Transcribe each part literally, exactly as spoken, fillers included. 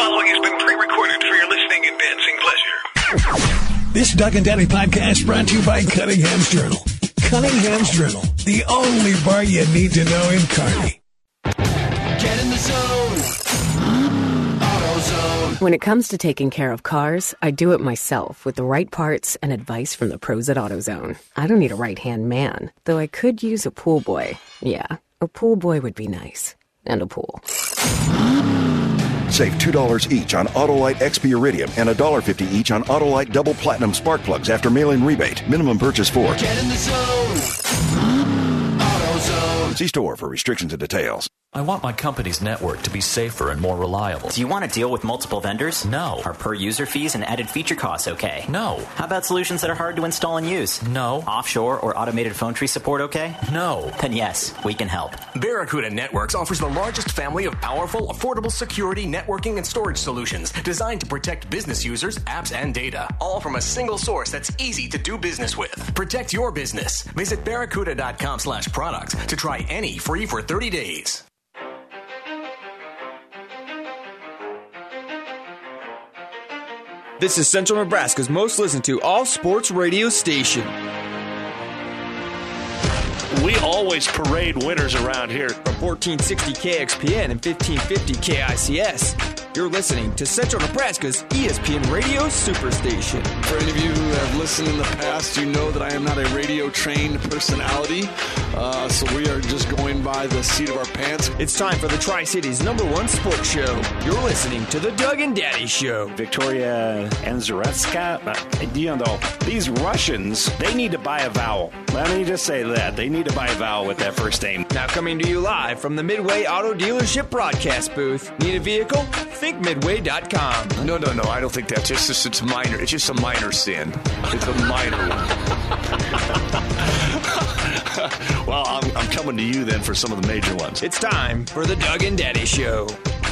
following has been pre-recorded for your listening and dancing pleasure. This Doug and Daddy podcast brought to you by Cunningham's Journal. Cunningham's Journal, the only bar you need to know in Kearney. Get in the zone. AutoZone. When it comes to taking care of cars, I do it myself with the right parts and advice from the pros at AutoZone. I don't need a right-hand man, though I could use a pool boy. Yeah, a pool boy would be nice. And a pool. Save two dollars each on Autolite X P Iridium and one dollar fifty each on Autolite Double Platinum Spark Plugs after mail-in rebate. Minimum purchase four. Get in the zone. AutoZone. See store for restrictions and details. I want my company's network to be safer and more reliable. Do you want to deal with multiple vendors? No. Are per-user fees and added feature costs okay? No. How about solutions that are hard to install and use? No. Offshore or automated phone tree support okay? No. Then yes, we can help. Barracuda Networks offers the largest family of powerful, affordable security, networking, and storage solutions designed to protect business users, apps, and data, all from a single source that's easy to do business with. Protect your business. Visit barracuda.com slash products to try any free for thirty days. This is Central Nebraska's most listened to all-sports radio station. We always parade winners around here. From fourteen sixty K X P N and fifteen fifty K I C S, you're listening to Central Nebraska's E S P N Radio Superstation. For any of you who have listened in the past, you know that I am not a radio-trained personality, uh, so we are just going by the seat of our pants. It's time for the Tri-Cities' number one sports show. You're listening to the Doug and Daddy Show. Victoria Anzaretska, you know, these Russians, they need to buy a vowel. Let me just say that. They need to buy a vowel with that first name. Now coming to you live from the Midway Auto Dealership broadcast booth. Need a vehicle? think midway dot com. No, no, no, I don't think that's just, it's, it's minor. It's just a minor sin. It's a minor one. Well, I'm, I'm coming to you then for some of the major ones. It's time for the Doug and Daddy Show.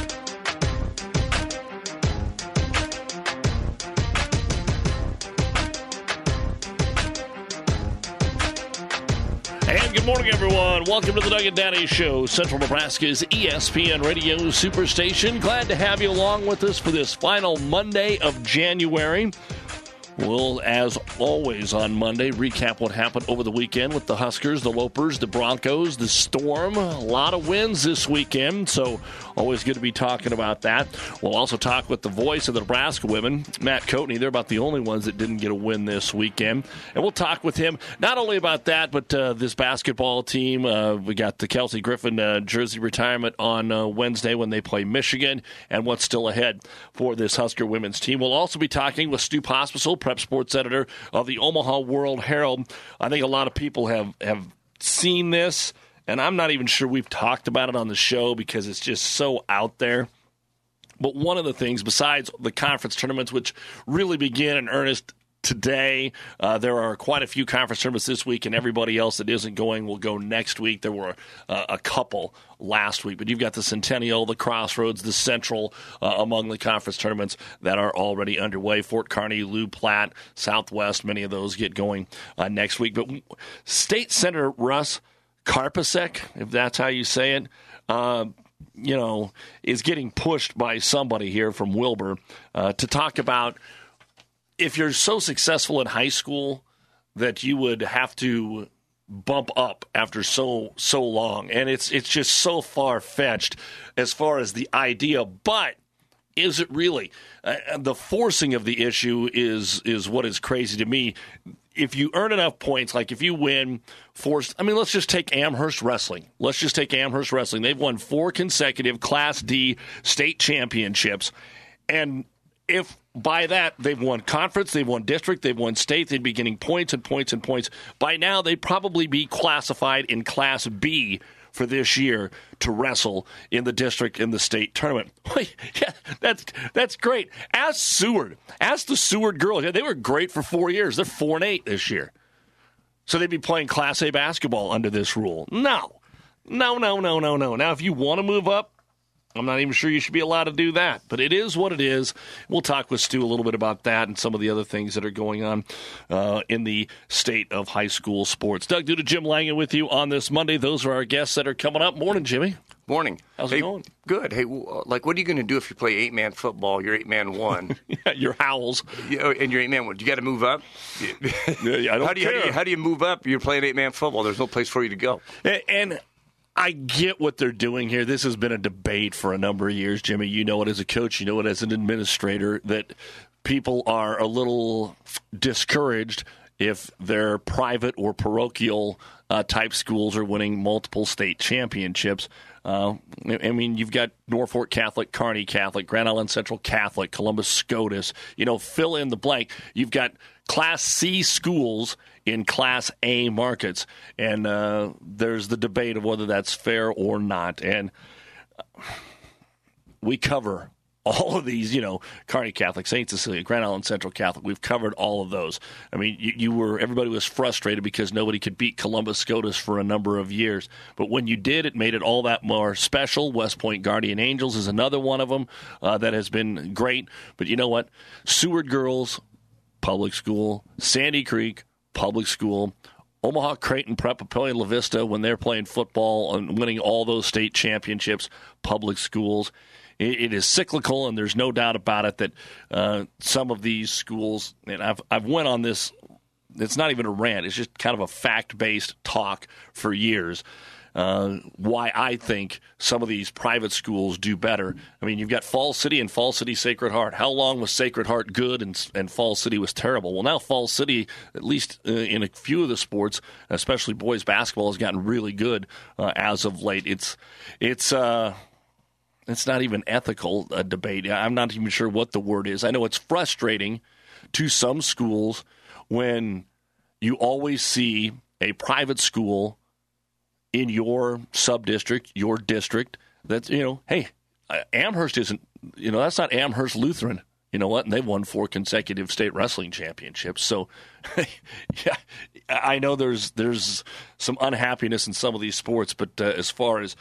And good morning, everyone. Welcome to the Doug and Daddy Show, Central Nebraska's E S P N Radio Superstation. Glad to have you along with us for this final Monday of January. We'll, as always on Monday, recap what happened over the weekend with the Huskers, the Lopers, the Broncos, the Storm. A lot of wins this weekend, so always good to be talking about that. We'll also talk with the voice of the Nebraska women, Matt Coatney. They're about the only ones that didn't get a win this weekend. And we'll talk with him not only about that, but uh, this basketball team. Uh, we got the Kelsey Griffin uh, jersey retirement on uh, Wednesday when they play Michigan, and what's still ahead for this Husker women's team. We'll also be talking with Stu Pospisil, Prep Sports Editor of the Omaha World Herald. I think a lot of people have, have seen this, and I'm not even sure we've talked about it on the show because it's just so out there. But one of the things, besides the conference tournaments, which really begin in earnest today, uh, there are quite a few conference tournaments this week, and everybody else that isn't going will go next week. There were uh, a couple last week, but you've got the Centennial, the Crossroads, the Central uh, among the conference tournaments that are already underway. Fort Kearney, Lou Platte, Southwest, many of those get going uh, next week. But State Senator Russ Karpusek, if that's how you say it, uh, you know, is getting pushed by somebody here from Wilbur uh, to talk about if you're so successful in high school that you would have to bump up after so so long. And it's it's just so far-fetched as far as the idea. But is it really? Uh, the forcing of the issue is is what is crazy to me. If you earn enough points, like if you win forced, I mean, let's just take Amherst Wrestling. Let's just take Amherst Wrestling. They've won four consecutive Class D state championships. And if by that they've won conference, they've won district, they've won state, they'd be getting points and points and points. By now, they'd probably be classified in Class B for this year to wrestle in the district in the state tournament. Yeah, that's that's great. Ask Seward. Ask the Seward girls. Yeah, they were great for four years. They're four and eight this year. So they'd be playing Class A basketball under this rule. No. No, no, no, no, no. Now, if you want to move up, I'm not even sure you should be allowed to do that, but it is what it is. We'll talk with Stu a little bit about that and some of the other things that are going on uh, in the state of high school sports. Doug Duda, Jim Langen with you on this Monday. Those are our guests that are coming up. Morning, Jimmy. Morning. How's hey, it going? Good. Hey, like, what are you going to do if you play eight-man football? You're eight-man one. yeah, your howls. You know, and you're eight-man one. Do you got to move up? yeah, I don't how do you, care. How do, you, how do you move up? You're playing eight-man football. There's no place for you to go. And, and I get what they're doing here. This has been a debate for a number of years, Jimmy. You know it as a coach. You know it as an administrator, that people are a little discouraged if their private or parochial uh, type schools are winning multiple state championships. Uh, I mean, you've got Norfolk Catholic, Kearney Catholic, Grand Island Central Catholic, Columbus SCOTUS. You know, fill in the blank. You've got Class C schools in Class A markets, and uh, there's the debate of whether that's fair or not. And we cover all of these, you know, Kearney Catholic, Saint Cecilia, Grand Island Central Catholic. We've covered all of those. I mean, you, you were everybody was frustrated because nobody could beat Columbus SCOTUS for a number of years. But when you did, it made it all that more special. West Point Guardian Angels is another one of them uh, that has been great. But you know what? Seward Girls, public school. Sandy Creek, public school. Omaha, Creighton, Prep, Papillion, La Vista, when they're playing football and winning all those state championships, public schools. It is cyclical, and there's no doubt about it that uh, some of these schools, and I've I've went on this, it's not even a rant, it's just kind of a fact-based talk for years, uh, why I think some of these private schools do better. I mean, you've got Falls City and Falls City Sacred Heart. How long was Sacred Heart good and, and Falls City was terrible? Well, now Falls City, at least uh, in a few of the sports, especially boys basketball, has gotten really good uh, as of late. It's, it's, uh, It's not even ethical a debate. I'm not even sure what the word is. I know it's frustrating to some schools when you always see a private school in your sub-district, your district, that's, you know, hey, Amherst isn't, you know, that's not Amherst Lutheran. You know what? And they've won four consecutive state wrestling championships. So, yeah, I know there's there's some unhappiness in some of these sports, but uh, as far as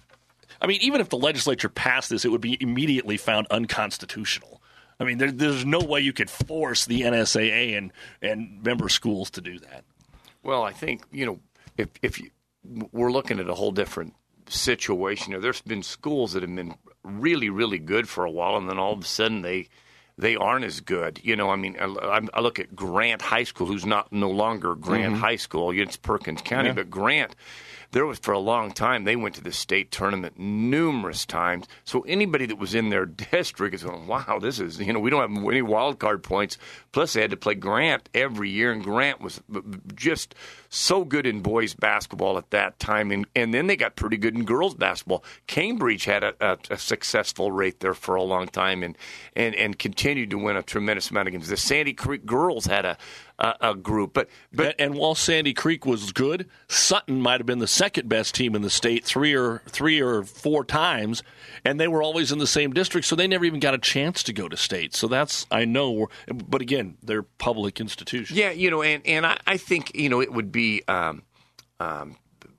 I mean, even if the legislature passed this, it would be immediately found unconstitutional. I mean, there, there's no way you could force the N S A A and, and member schools to do that. Well, I think, you know, if, if you, we're looking at a whole different situation. You know, there's been schools that have been really, really good for a while, and then all of a sudden they they aren't as good. You know, I mean, I, I look at Grant High School, who's not no longer Grant mm-hmm. High School. It's Perkins County, yeah. but Grant, there was for a long time, they went to the state tournament numerous times. So anybody that was in their district is going, wow, this is, you know, we don't have any wild card points. Plus they had to play Grant every year, and Grant was just so good in boys basketball at that time. And, and then they got pretty good in girls basketball. Cambridge had a, a, a successful rate there for a long time and, and, and continued to win a tremendous amount of games. The Sandy Creek girls had a, a, a group. but but And, and while Sandy Creek was good, Sutton might have been the second best team in the state three or three or four times, and they were always in the same district, so they never even got a chance to go to state. So that's, I know, but again, they're public institutions. Yeah, you know, and, and I, I think, you know, it would be um, um,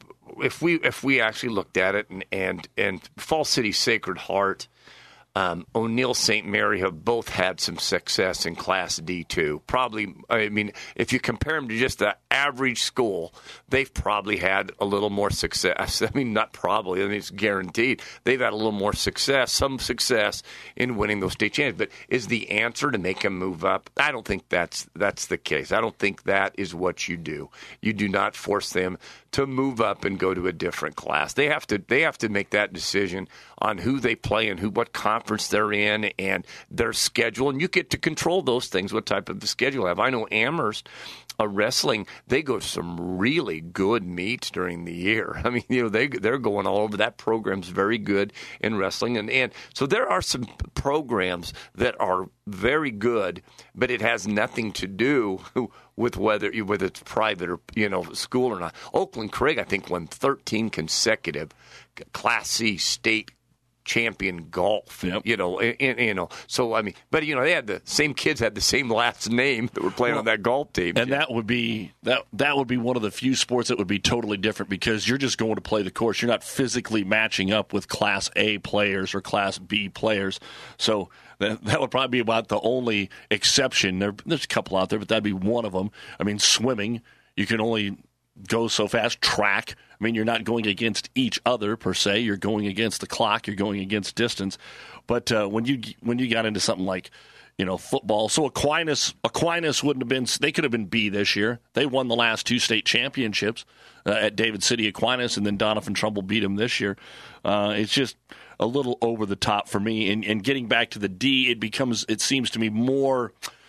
if we if we actually looked at it, and and, and Falls City Sacred Heart, Um, O'Neill Saint Mary have both had some success in Class D too. Probably, I mean, if you compare them to just the average school, they've probably had a little more success. I mean, not probably, I mean, it's guaranteed. They've had a little more success, some success in winning those state championships. But is the answer to make them move up? I don't think that's that's the case. I don't think that is what you do. You do not force them to move up and go to a different class. They have to they have to make that decision on who they play and who what conference they're in and their schedule, and you get to control those things, what type of the schedule they have. I know Amherst uh, wrestling, they go to some really good meets during the year. I mean, you know, they they're going all over. That program's very good in wrestling, and and so there are some programs that are very good, but it has nothing to do with whether whether it's private or, you know, school or not. Oakland Craig, I think, won thirteen consecutive Class C state champion golf. Yep. You know, and, and, you know. So I mean, but you know, they had the same kids had the same last name that were playing well, on that golf team, and that would be that that would be one of the few sports that would be totally different because you're just going to play the course. You're not physically matching up with Class A players or Class B players. So that, that would probably be about the only exception. There, there's a couple out there, but that'd be one of them. I mean, swimming, you can only goes so fast. Track. I mean, you're not going against each other per se. You're going against the clock. You're going against distance. But uh, when you when you got into something like, you know, football, so Aquinas Aquinas wouldn't have been. They could have been B this year. They won the last two state championships uh, at David City Aquinas, and then Donovan Trumbull beat them this year. Uh, it's just a little over the top for me. And, and getting back to the D, it becomes. It seems to me more.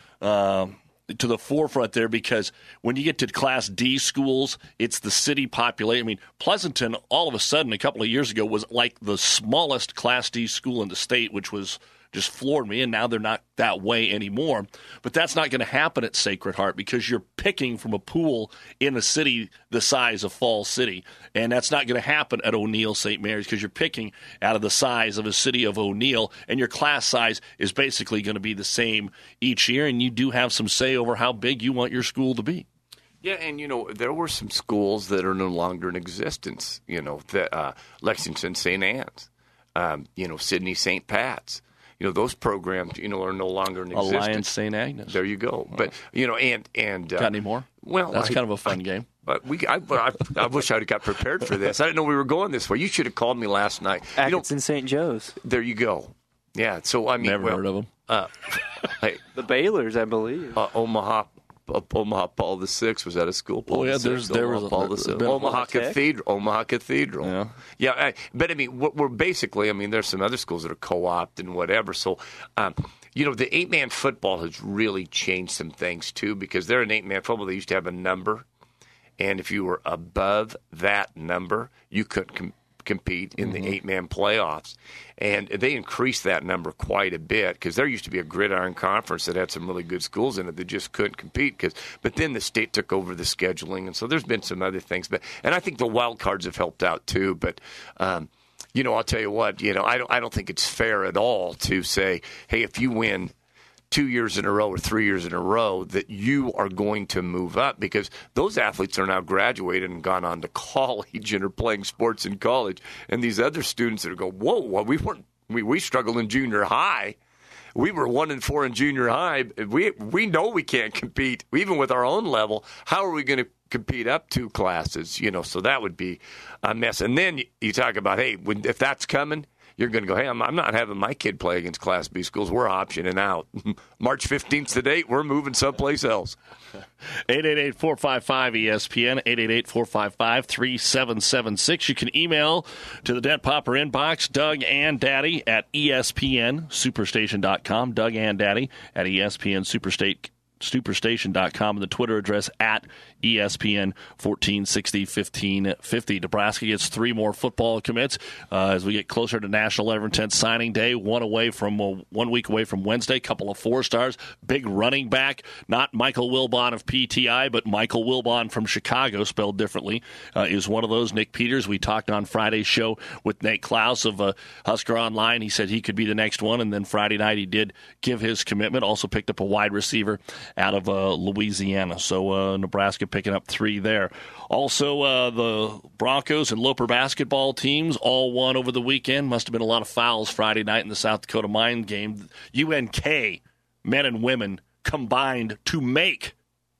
Uh, to the forefront there, because when you get to Class D schools, it's the city population. I mean, Pleasanton, all of a sudden, a couple of years ago, was like the smallest Class D school in the state, which was just floored me, and now they're not that way anymore. But that's not going to happen at Sacred Heart because you're picking from a pool in a city the size of Falls City, and that's not going to happen at O'Neill Saint Mary's because you're picking out of the size of a city of O'Neill, and your class size is basically going to be the same each year, and you do have some say over how big you want your school to be. Yeah, and, you know, there were some schools that are no longer in existence, you know, the, uh, Lexington Saint Anne's, um, you know, Sydney Saint Pat's. You know, those programs, you know, are no longer in existence. Alliance Saint Agnes. There you go. But, you know, and... and uh, got any more? Well, That's I, kind of a fun I, game. But we, I, I, I wish I'd have got prepared for this. I didn't know we were going this way. You should have called me last night. Atkinson Saint Joe's. There you go. Yeah, so, I mean... Never well, heard of them. Uh, hey, the Baylors, I believe. Uh, Omaha... Uh, Omaha Paul the Sixth was at a school. Paul oh yeah, the there's there Omaha was Paul a, the Sixth. Omaha Cathedral. Omaha Cathedral. Yeah, yeah. I, but I mean, we're basically. I mean, there's some other schools that are co-opted and whatever. So, um, you know, the eight-man football has really changed some things too, because they're an eight-man football. They used to have a number, and if you were above that number, you couldn't com- compete in mm-hmm. the eight-man playoffs. And they increased that number quite a bit because there used to be a gridiron conference that had some really good schools in it that just couldn't compete. Cause, but then the state took over the scheduling, and so there's been some other things. But and I think the wild cards have helped out too. But um, you know, I'll tell you what, you know, I don't I don't think it's fair at all to say, hey, if you win two years in a row or three years in a row, that you are going to move up, because those athletes are now graduated and gone on to college and are playing sports in college. And these other students that are going, whoa, well, we weren't, we, we struggled in junior high. We were one and four in junior high. We we know we can't compete, even with our own level. How are we going to compete up two classes? You know, so that would be a mess. And then you talk about, hey, when, if that's coming, you're going to go, hey, I'm, I'm not having my kid play against Class B schools. We're optioning out. March fifteenth to date, we're moving someplace else. eight eight eight, four five five, E S P N, eight eight eight, four five five, three seven seven six. You can email to the Dent Popper inbox, Doug and Daddy at E S P N superstation dot com, Doug and Daddy at E S P N superstate superstation dot com, and the Twitter address at E S P N fourteen sixty, fifteen fifty. Nebraska gets three more football commits uh, as we get closer to National eleven ten signing day. One away from uh, one week away from Wednesday. Couple of four stars. Big running back, not Michael Wilbon of P T I, but Michael Wilbon from Chicago, spelled differently, uh, is one of those. Nick Peters, we talked on Friday's show with Nate Klaus of uh, Husker Online. He said he could be the next one, and then Friday night he did give his commitment. Also picked up a wide receiver out of uh, Louisiana. So uh, Nebraska picking up three there. Also, uh, the Broncos and Loper basketball teams all won over the weekend. Must have been a lot of fouls Friday night in the South Dakota Mine game. U N K, men and women, combined to make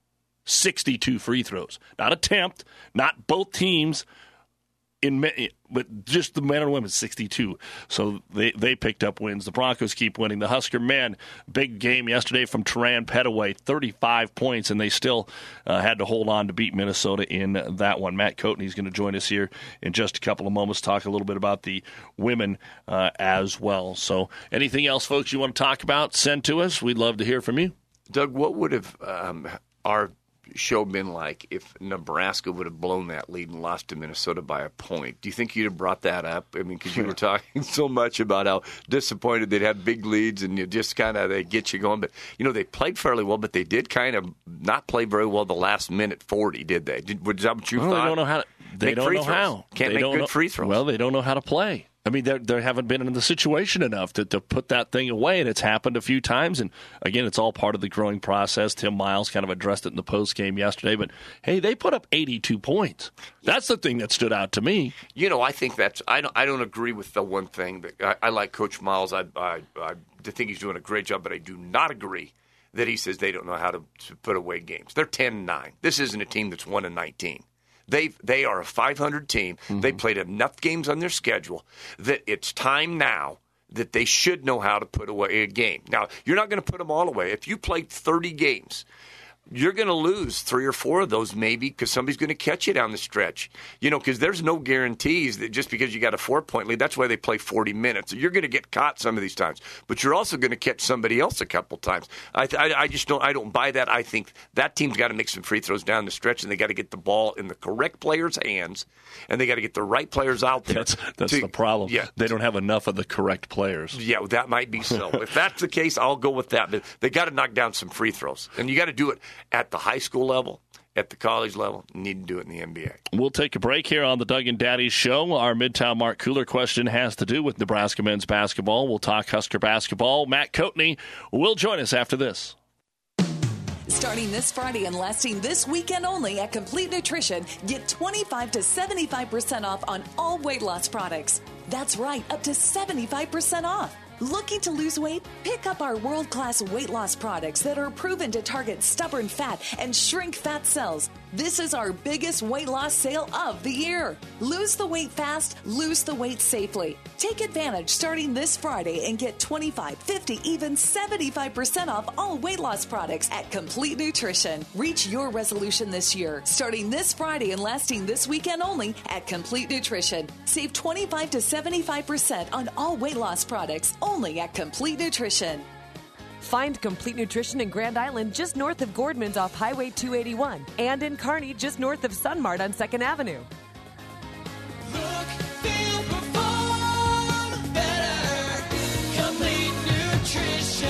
sixty-two free throws. Not attempt, not both teams, in but just the men and women, sixty-two. So they, they picked up wins. The Broncos keep winning. The Husker men, big game yesterday from Teran Petaway, thirty-five points, and they still uh, had to hold on to beat Minnesota in that one. Matt Coatney is going to join us here in just a couple of moments, talk a little bit about the women uh, as well. So anything else, folks, you want to talk about, send to us. We'd love to hear from you. Doug, what would have um, our show been like if Nebraska would have blown that lead and lost to Minnesota by a point? Do you think you'd have brought that up? I mean, because you were talking so much about how disappointed they'd have big leads and you just kind of they get you going. But, you know, they played fairly well, but they did kind of not play very well the last minute forty, did they? Did, was that what you well, thought? They don't know how to, they make don't know throws. how. Can't they make don't good know, free throws. Well, they don't know how to play. I mean, they they haven't been in the situation enough to, to put that thing away, and it's happened a few times. And, again, it's all part of the growing process. Tim Miles kind of addressed it in the postgame yesterday. But, hey, they put up eighty-two points. That's the thing that stood out to me. You know, I think that's – I don't I don't agree with the one thing. that I, I like Coach Miles. I, I, I think he's doing a great job, but I do not agree that he says they don't know how to, to put away games. They're ten and nine. This isn't a team that's one and nineteen. They they are a five hundred team. Mm-hmm. They played enough games on their schedule that it's time now that they should know how to put away a game. Now, you're not going to put them all away. If you played thirty games, you're going to lose three or four of those maybe because somebody's going to catch you down the stretch. You know, because there's no guarantees that just because you got a four-point lead, that's why they play forty minutes. You're going to get caught some of these times, but you're also going to catch somebody else a couple times. I, I, I just don't I don't buy that. I think that team's got to make some free throws down the stretch, and they got to get the ball in the correct players' hands, and they got to get the right players out there. That's, that's to, the problem. Yeah. They don't have enough of the correct players. Yeah, that might be so. If that's the case, I'll go with that. But they got to knock down some free throws, and you got to do it at the high school level, at the college level. You need to do it in the N B A. We'll take a break here on the Doug and Daddy Show. Our Midtown Mark Cooler question has to do with Nebraska men's basketball. We'll talk Husker basketball. Matt Coatney will join us after this. Starting this Friday and lasting this weekend only at Complete Nutrition, get twenty-five to seventy-five percent off on all weight loss products. That's right, up to seventy-five percent off. Looking to lose weight? Pick up our world-class weight loss products that are proven to target stubborn fat and shrink fat cells. This is our biggest weight loss sale of the year. Lose the weight fast, lose the weight safely. Take advantage starting this Friday and get twenty-five, fifty, even seventy-five percent off all weight loss products at Complete Nutrition. Reach your resolution this year, starting this Friday and lasting this weekend only at Complete Nutrition. Save twenty-five to seventy-five percent on all weight loss products only at Complete Nutrition. Find Complete Nutrition in Grand Island just north of Gordman's off Highway two eighty-one and in Kearney just north of Sunmart on second Avenue. Look, feel, perform better. Complete Nutrition.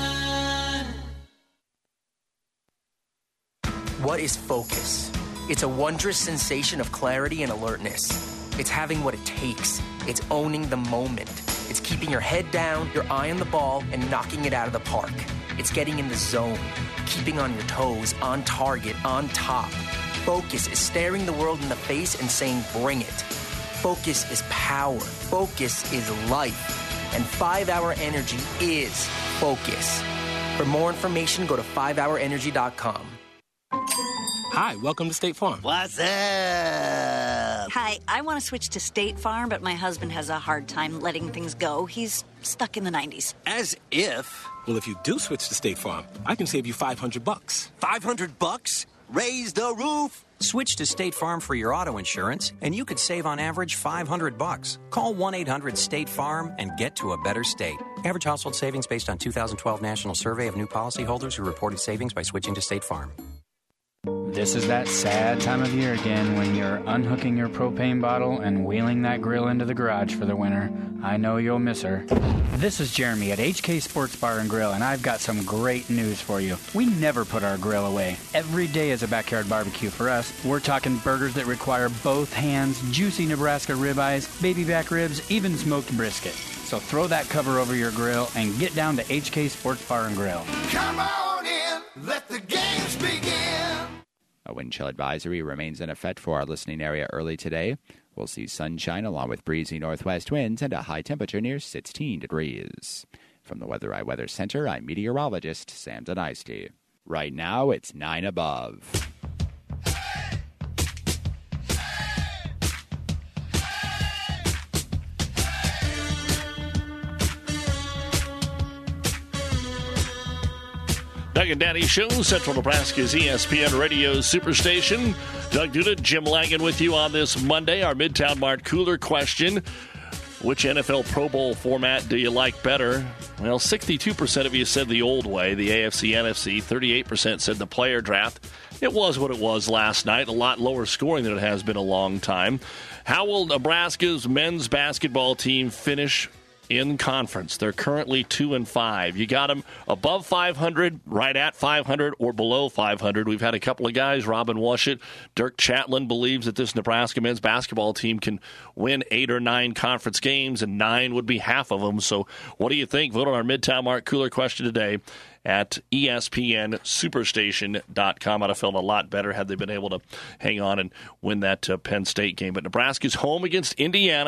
What is focus? It's a wondrous sensation of clarity and alertness. It's having what it takes. It's owning the moment. It's keeping your head down, your eye on the ball, and knocking it out of the park. It's getting in the zone, keeping on your toes, on target, on top. Focus is staring the world in the face and saying, bring it. Focus is power. Focus is life. And five hour Energy is focus. For more information, go to five hour energy dot com. Hi, welcome to State Farm. What's up? Hi, I want to switch to State Farm, but my husband has a hard time letting things go. He's stuck in the nineties. As if. Well, if you do switch to State Farm, I can save you five hundred bucks. five hundred bucks? Raise the roof. Switch to State Farm for your auto insurance, and you could save on average five hundred bucks. Call one eight hundred state farm and get to a better state. Average household savings based on two thousand twelve National Survey of new policyholders who reported savings by switching to State Farm. This is that sad time of year again when you're unhooking your propane bottle and wheeling that grill into the garage for the winter. I know you'll miss her. This is Jeremy at H K Sports Bar and Grill, and I've got some great news for you. We never put our grill away. Every day is a backyard barbecue for us. We're talking burgers that require both hands, juicy Nebraska ribeyes, baby back ribs, even smoked brisket. So throw that cover over your grill and get down to H K Sports Bar and Grill. Come on in, let the games begin. A wind chill advisory remains in effect for our listening area early today. We'll see sunshine along with breezy northwest winds and a high temperature near sixteen degrees. From the Weather Eye Weather Center, I'm meteorologist Sam Denisti. Right now, it's nine above. Doug and Daddy Show, Central Nebraska's E S P N Radio Superstation. Doug Duda, Jim Langan with you on this Monday. Our Midtown Mart Cooler question: which N F L Pro Bowl format do you like better? Well, sixty-two percent of you said the old way, the A F C, N F C. thirty-eight percent said the player draft. It was what it was last night, a lot lower scoring than it has been a long time. How will Nebraska's men's basketball team finish in conference? They're currently two and five. You got them above five hundred, right at five hundred, or below five hundred. We've had a couple of guys, Robin Washut, Dirk Chatlin believes that this Nebraska men's basketball team can win eight or nine conference games, and nine would be half of them. So what do you think? Vote on our Midtown Mark Cooler question today at E S P N Superstation dot com. I'd have felt a lot better had they been able to hang on and win that uh, Penn State game. But Nebraska's home against Indiana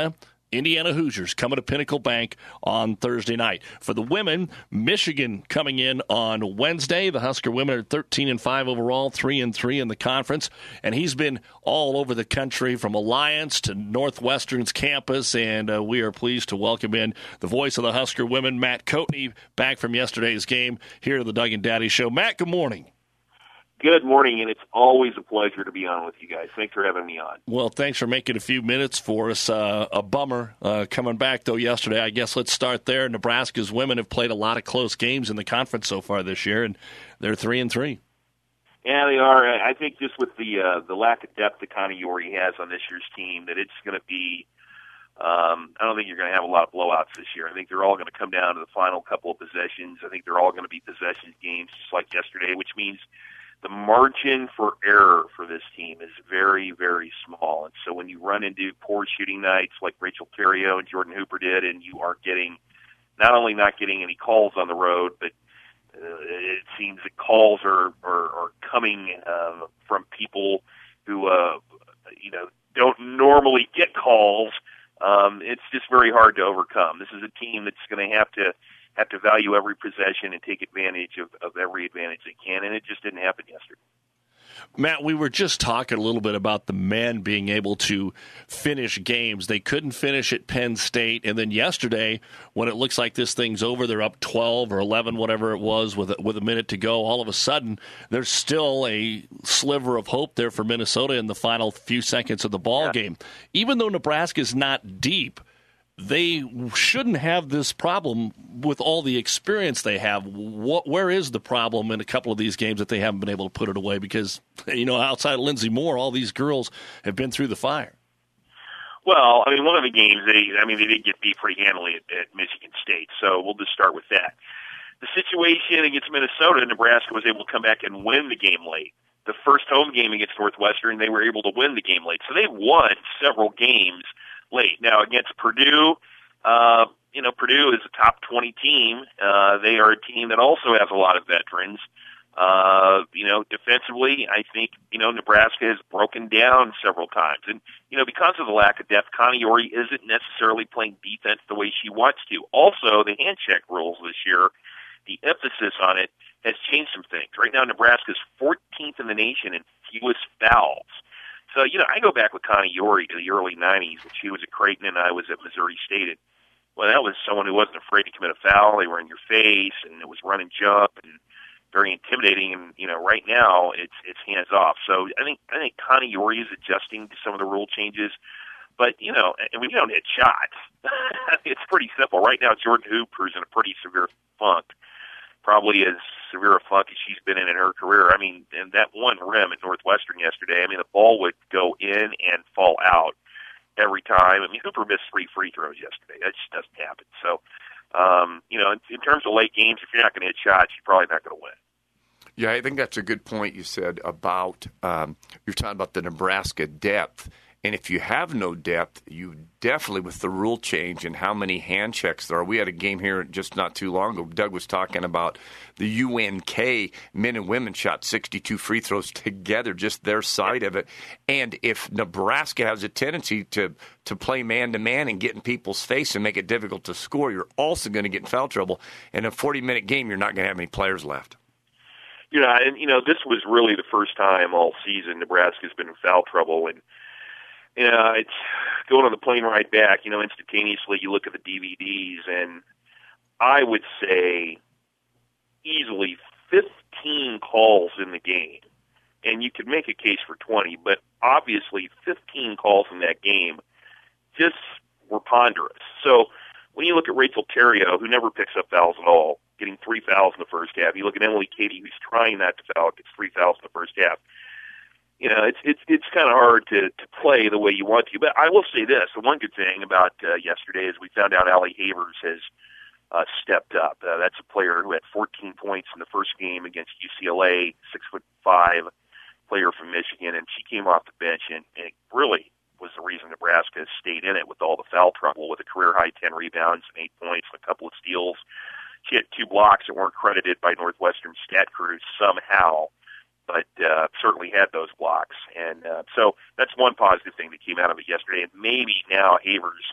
Indiana Hoosiers coming to Pinnacle Bank on Thursday night. For the women, Michigan coming in on Wednesday. The Husker women are thirteen and five overall, three and three in the conference. And he's been all over the country from Alliance to Northwestern's campus. And uh, we are pleased to welcome in the voice of the Husker women, Matt Coatney, back from yesterday's game here at the Doug and Daddy Show. Matt, good morning. Good morning, and it's always a pleasure to be on with you guys. Thanks for having me on. Well, thanks for making a few minutes for us. Uh, a bummer uh, coming back, though, yesterday. I guess let's start there. Nebraska's women have played a lot of close games in the conference so far this year, and they're three and three. Yeah, they are. I think just with the uh, the lack of depth that Connie Yorrie has on this year's team, that it's going to be um, – I don't think you're going to have a lot of blowouts this year. I think they're all going to come down to the final couple of possessions. I think they're all going to be possession games just like yesterday, which means – the margin for error for this team is very, very small. And so when you run into poor shooting nights like Rachel Terrio and Jordan Hooper did, and you are getting, not only not getting any calls on the road, but uh, it seems that calls are, are, are coming uh, from people who, uh, you know, don't normally get calls, um, it's just very hard to overcome. This is a team that's going to have to have to value every possession and take advantage of, of every advantage they can, and it just didn't happen yesterday. Matt, we were just talking a little bit about the men being able to finish games. They couldn't finish at Penn State, and then yesterday, when it looks like this thing's over, they're up twelve or eleven, whatever it was, with a, with a minute to go. All of a sudden, there's still a sliver of hope there for Minnesota in the final few seconds of the ball yeah. game. Even though Nebraska's not deep, they shouldn't have this problem with all the experience they have. What, where is the problem in a couple of these games that they haven't been able to put it away? Because, you know, outside of Lindsey Moore, all these girls have been through the fire. Well, I mean, one of the games, they, I mean, they did get beat pretty handily at, at Michigan State, so we'll just start with that. The situation against Minnesota, Nebraska was able to come back and win the game late. The first home game against Northwestern, they were able to win the game late. So they've won several games late. Now, against Purdue, uh, you know, Purdue is a top twenty team. Uh, they are a team that also has a lot of veterans. Uh, you know, defensively, I think, you know, Nebraska has broken down several times. And, you know, because of the lack of depth, Connie Yorrie isn't necessarily playing defense the way she wants to. Also, the hand check rules this year, the emphasis on it has changed some things. Right now, Nebraska's fourteenth in the nation in fewest fouls. So, you know, I go back with Connie Yorrie to the early nineties when she was at Creighton and I was at Missouri State. And, well, that was someone who wasn't afraid to commit a foul. They were in your face, and it was run and jump, and very intimidating. And, you know, right now it's it's hands off. So I think I think Connie Yorrie is adjusting to some of the rule changes. But, you know, and when you don't hit shots, it's pretty simple. Right now, Jordan Hooper's in a pretty severe funk. Probably as severe a funk as she's been in in her career. I mean, and that one rim at Northwestern yesterday, I mean, the ball would go in and fall out every time. I mean, Hooper missed three free throws yesterday. That just doesn't happen. So, um, you know, in, in terms of late games, if you're not going to hit shots, you're probably not going to win. Yeah, I think that's a good point you said about, um, you're talking about the Nebraska depth. And if you have no depth, you definitely, with the rule change and how many hand checks there are. We had a game here just not too long ago. Doug was talking about the U N K men and women shot sixty-two free throws together, just their side of it. And if Nebraska has a tendency to, to play man-to-man and get in people's face and make it difficult to score, you're also going to get in foul trouble. In a forty-minute game, you're not going to have any players left. You know, and, you know, this was really the first time all season Nebraska's been in foul trouble. And, you know, it's going on the plane ride back, you know, instantaneously you look at the D V Ds, and I would say easily fifteen calls in the game. And you could make a case for twenty, but obviously fifteen calls in that game just were ponderous. So when you look at Rachel Terrio, who never picks up fouls at all, getting three fouls in the first half. You look at Emily Cady, who's trying not to foul, gets three fouls in the first half. You know, it's it's it's kind of hard to, to play the way you want to. But I will say this: the one good thing about uh, yesterday is we found out Allie Havers has uh, stepped up. Uh, that's a player who had fourteen points in the first game against U C L A, six foot five player from Michigan, and she came off the bench and, and really was the reason Nebraska stayed in it with all the foul trouble, with a career high ten rebounds and eight points and a couple of steals. She had two blocks that weren't credited by Northwestern stat crews somehow, but uh, certainly had those blocks. And uh, so that's one positive thing that came out of it yesterday. And maybe now Havers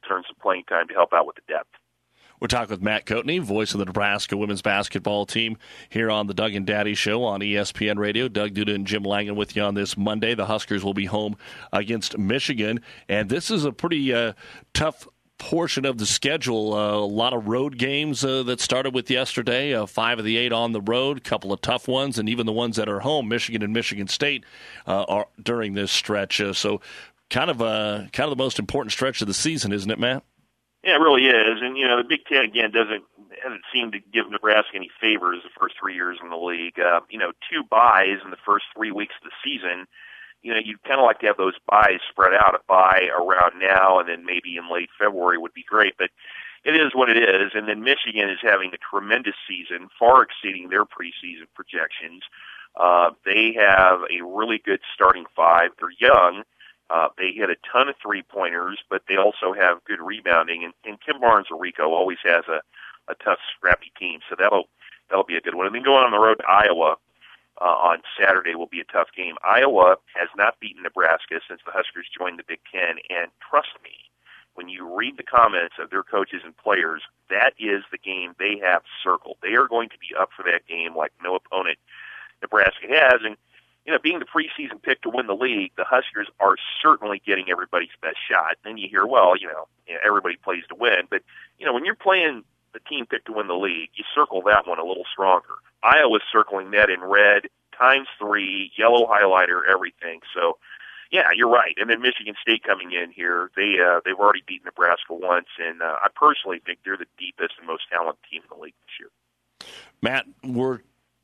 return some playing time to help out with the depth. We're talking with Matt Coatney, voice of the Nebraska women's basketball team, here on the Doug and Daddy Show on E S P N Radio. Doug Duda and Jim Langen with you on this Monday. The Huskers will be home against Michigan, and this is a pretty uh, tough portion of the schedule. Uh, a lot of road games uh, that started with yesterday, uh, five of the eight on the road, a couple of tough ones, and even the ones that are home, Michigan and Michigan State, uh, are during this stretch. Uh, so kind of, uh, kind of the most important stretch of the season, isn't it, Matt? Yeah, it really is. And, you know, the Big Ten, again, doesn't hasn't seemed to give Nebraska any favors the first three years in the league. Uh, you know, two byes in the first three weeks of the season. You know, you'd kind of like to have those byes spread out. A bye around now and then maybe in late February would be great. But it is what it is. And then Michigan is having a tremendous season, far exceeding their preseason projections. Uh, they have a really good starting five. They're young. Uh, they hit a ton of three-pointers, but they also have good rebounding. And, and Kim Barnes-Arico always has a, a tough, scrappy team, so that'll that'll be a good one. And then going on the road to Iowa uh, on Saturday will be a tough game. Iowa has not beaten Nebraska since the Huskers joined the Big Ten, and trust me, when you read the comments of their coaches and players, that is the game they have circled. They are going to be up for that game like no opponent Nebraska has, and you know, being the preseason pick to win the league, the Huskers are certainly getting everybody's best shot. And then you hear, well, you know, everybody plays to win. But, you know, when you're playing the team pick to win the league, you circle that one a little stronger. Iowa's circling that in red, times three, yellow highlighter, everything. So, yeah, you're right. And then Michigan State coming in here, they, uh, they've already beaten Nebraska once. And uh, I personally think they're the deepest and most talented team in the league this year. Matt, we're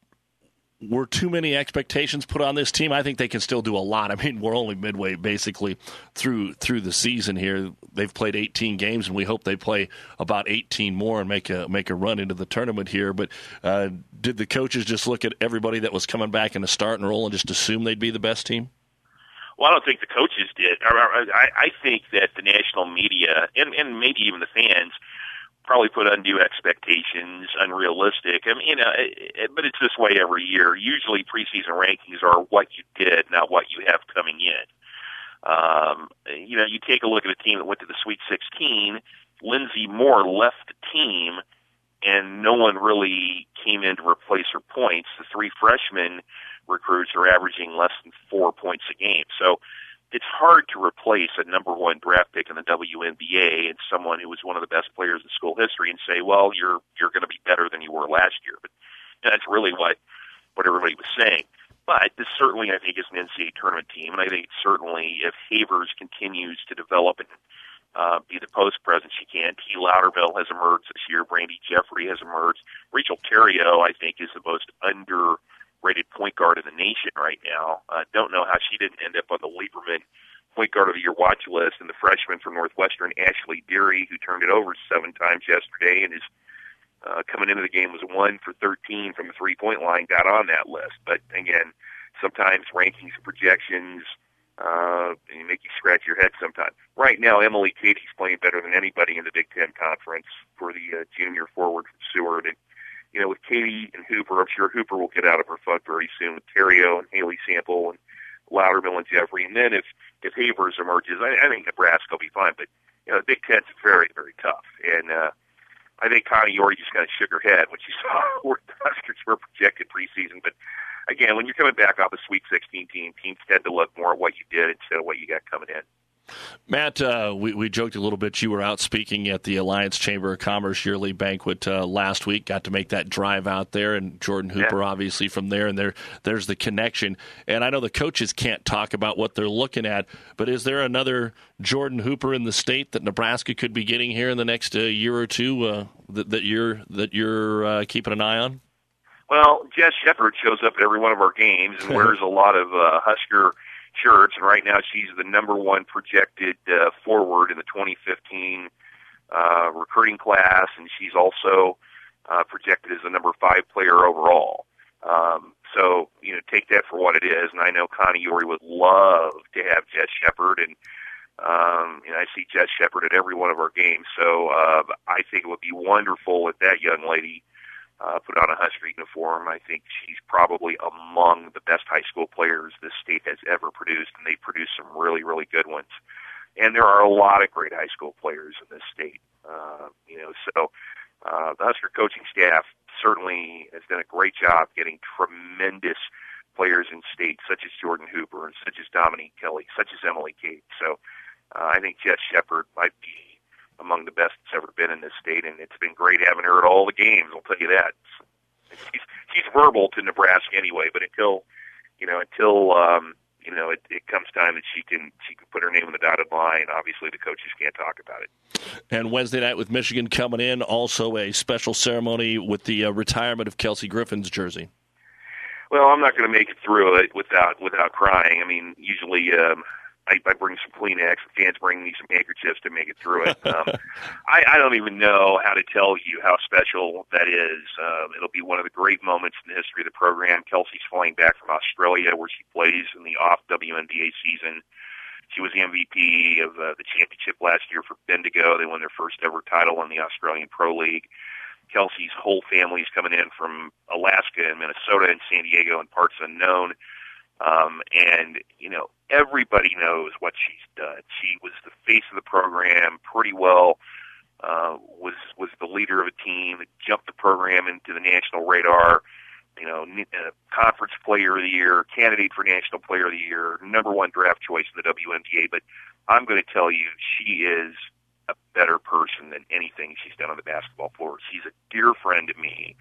Were too many expectations put on this team? I think they can still do a lot. I mean, we're only midway basically through through the season here. They've played eighteen games, and we hope they play about eighteen more and make a make a run into the tournament here. But uh, did the coaches just look at everybody that was coming back in the starting role and just assume they'd be the best team? Well, I don't think the coaches did. I, I, I think that the national media and, and maybe even the fans probably put undue expectations, unrealistic. I mean, you know, it, it, but it's this way every year. Usually preseason rankings are what you did, not what you have coming in. Um, you know, you take a look at a team that went to the Sweet sixteen, Lindsey Moore left the team, and no one really came in to replace her points. The three freshman recruits are averaging less than four points a game. So it's hard to replace a number one draft pick in the W N B A and someone who was one of the best players in school history and say, well, you're you're going to be better than you were last year. But you know, that's really what, what everybody was saying. But this certainly, I think, is an N C double A tournament team, and I think certainly if Havers continues to develop and uh, be the post presence she can, T. Loudermill has emerged this year, Brandy Jeffrey has emerged. Rachel Theriot, I think, is the most under rated point guard in the nation right now. I uh, don't know how she didn't end up on the Lieberman point guard of the year watch list. And the freshman from Northwestern, Ashley Deary, who turned it over seven times yesterday and is uh, coming into the game was one for thirteen from the three-point line, got on that list. But again, sometimes rankings and projections uh, make you scratch your head sometimes. Right now, Emily Katie's playing better than anybody in the Big Ten Conference for the uh, junior forward from Seward. And you know, with Katie and Hooper, I'm sure Hooper will get out of her funk very soon with Theriot and Haley Sample and Loudermill and Jeffrey. And then if, if Havers emerges, I, I think Nebraska will be fine. But, you know, the Big Ten's very, very tough. And uh, I think Connie York just kind of shook her head when she saw where the Huskers were projected preseason. But, again, when you're coming back off a Sweet sixteen team, teams tend to look more at what you did instead of what you got coming in. Matt, uh, we, we joked a little bit. You were out speaking at the Alliance Chamber of Commerce yearly banquet uh, last week. Got to make that drive out there, and Jordan Hooper, yeah. obviously, from there. And there, there's the connection. And I know the coaches can't talk about what they're looking at, but is there another Jordan Hooper in the state that Nebraska could be getting here in the next uh, year or two uh, that, that you're that you're uh, keeping an eye on? Well, Jess Shepard shows up at every one of our games and wears a lot of uh, Husker shirts, and right now she's the number one projected uh, forward in the twenty fifteen uh, recruiting class, and she's also uh, projected as the number five player overall. Um, so, you know, take that for what it is, and I know Connie York would love to have Jess Shepard, and um, you know, I see Jess Shepard at every one of our games, so uh, I think it would be wonderful if that young lady Uh, put on a Husker uniform. I think she's probably among the best high school players this state has ever produced, and they produced some really, really good ones. And there are a lot of great high school players in this state. Uh, you know, so uh, the Husker coaching staff certainly has done a great job getting tremendous players in state, such as Jordan Hooper, and such as Dominique Kelly, such as Emily Kate. So uh, I think Jess Shepard might be among the best that's ever been in this state, and it's been great having her at all the games, I'll tell you that. She's, she's verbal to Nebraska anyway, but until, you know, until, um, you know, it, it comes time that she can she can put her name on the dotted line, obviously the coaches can't talk about it. And Wednesday night with Michigan coming in, also a special ceremony with the uh, retirement of Kelsey Griffin's jersey. Well, I'm not going to make it through it without without crying. I mean, usually um, I, I bring some Kleenex. Fans bring me some handkerchiefs to make it through it. Um, I, I don't even know how to tell you how special that is. Um, it'll be one of the great moments in the history of the program. Kelsey's flying back from Australia, where she plays in the off W N B A season. She was the M V P of uh, the championship last year for Bendigo. They won their first ever title in the Australian Pro League. Kelsey's whole family's coming in from Alaska and Minnesota and San Diego and parts unknown. Um, and, you know, everybody knows what she's done. She was the face of the program pretty well, uh, was, was the leader of a team that jumped the program into the national radar, you know, uh, conference player of the year, candidate for national player of the year, number one draft choice in the W N B A. But I'm going to tell you, she is a better person than anything she's done on the basketball floor. She's a dear friend to me.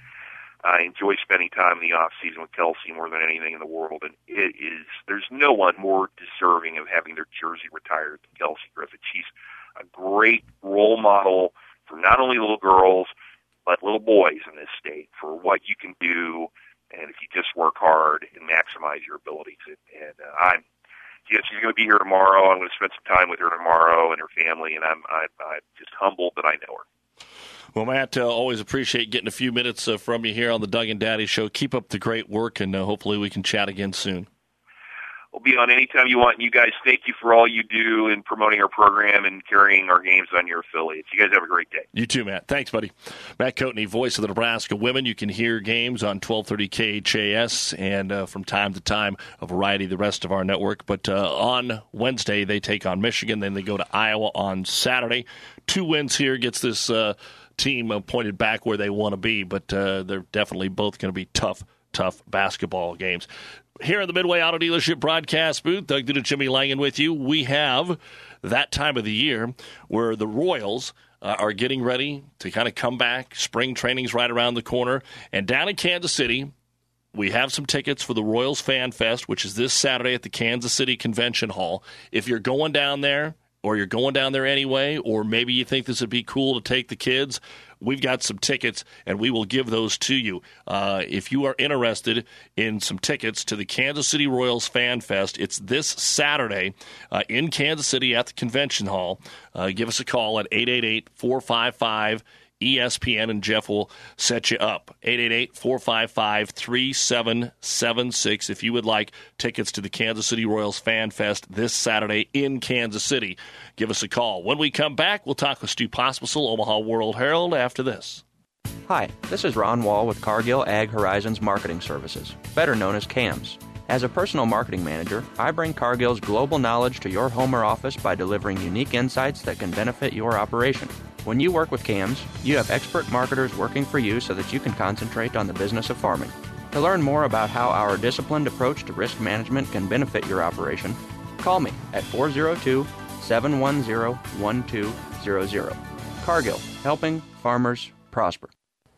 I enjoy spending time in the off season with Kelsey more than anything in the world, and it is there's no one more deserving of having their jersey retired than Kelsey Griffin. She's a great role model for not only little girls but little boys in this state for what you can do, and if you just work hard and maximize your abilities. And uh, I'm yeah, she's going to be here tomorrow. I'm going to spend some time with her tomorrow and her family, and I'm I'm, I'm just humbled that I know her. Well, Matt, uh, always appreciate getting a few minutes uh, from you here on the Doug and Daddy Show. Keep up the great work, and uh, hopefully we can chat again soon. We'll be on anytime you want. And you guys, thank you for all you do in promoting our program and carrying our games on your affiliates. You guys have a great day. You too, Matt. Thanks, buddy. Matt Coatney, voice of the Nebraska women. You can hear games on twelve thirty K H A S and uh, from time to time a variety of the rest of our network. But uh, on Wednesday, they take on Michigan. Then they go to Iowa on Saturday. Two wins here gets this uh, team pointed back where they want to be, but uh, they're definitely both going to be tough, tough basketball games. Here in the Midway Auto Dealership broadcast booth, Doug Duda, Jimmy Langen with you. We have that time of the year where the Royals uh, are getting ready to kind of come back. Spring training's right around the corner. And down in Kansas City, we have some tickets for the Royals Fan Fest, which is this Saturday at the Kansas City Convention Hall. If you're going down there, or you're going down there anyway, or maybe you think this would be cool to take the kids, we've got some tickets, and we will give those to you. Uh, if you are interested in some tickets to the Kansas City Royals Fan Fest, it's this Saturday uh, in Kansas City at the Convention Hall. Uh, give us a call at eight eight eight, four five five, E S P N, and Jeff will set you up. eight eight eight, four five five, three seven seven six if you would like tickets to the Kansas City Royals Fan Fest this Saturday in Kansas City. Give us a call. When we come back, we'll talk with Stu Pospisil, Omaha World Herald, after this. Hi, this is Ron Wall with Cargill Ag Horizons Marketing Services, better known as C A M S. As a personal marketing manager, I bring Cargill's global knowledge to your home or office by delivering unique insights that can benefit your operation. When you work with C A M S, you have expert marketers working for you so that you can concentrate on the business of farming. To learn more about how our disciplined approach to risk management can benefit your operation, call me at four oh two, seven one zero, one two zero zero. Cargill, helping farmers prosper.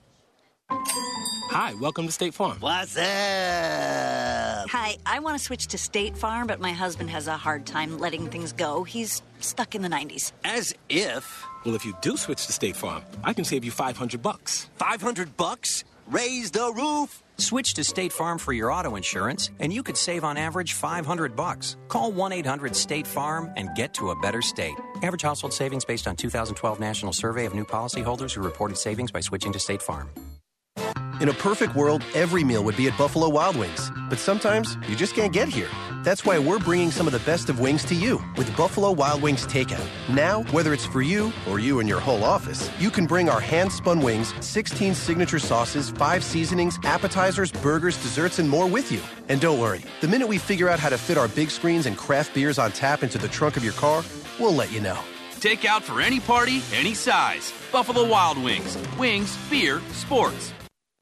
Hi, welcome to State Farm. What's up? Hi, I want to switch to State Farm, but my husband has a hard time letting things go. He's stuck in the nineties. As if. Well, if you do switch to State Farm, I can save you five hundred bucks. five hundred bucks? Raise the roof. Switch to State Farm for your auto insurance, and you could save on average five hundred bucks. Call one eight hundred state farm and get to a better state. Average household savings based on two thousand twelve National Survey of new policyholders who reported savings by switching to State Farm. In a perfect world, every meal would be at Buffalo Wild Wings. But sometimes, you just can't get here. That's why we're bringing some of the best of wings to you with Buffalo Wild Wings Takeout. Now, whether it's for you or you and your whole office, you can bring our hand-spun wings, sixteen signature sauces, five seasonings, appetizers, burgers, desserts, and more with you. And don't worry, the minute we figure out how to fit our big screens and craft beers on tap into the trunk of your car, we'll let you know. Take out for any party, any size. Buffalo Wild Wings. Wings, beer, sports.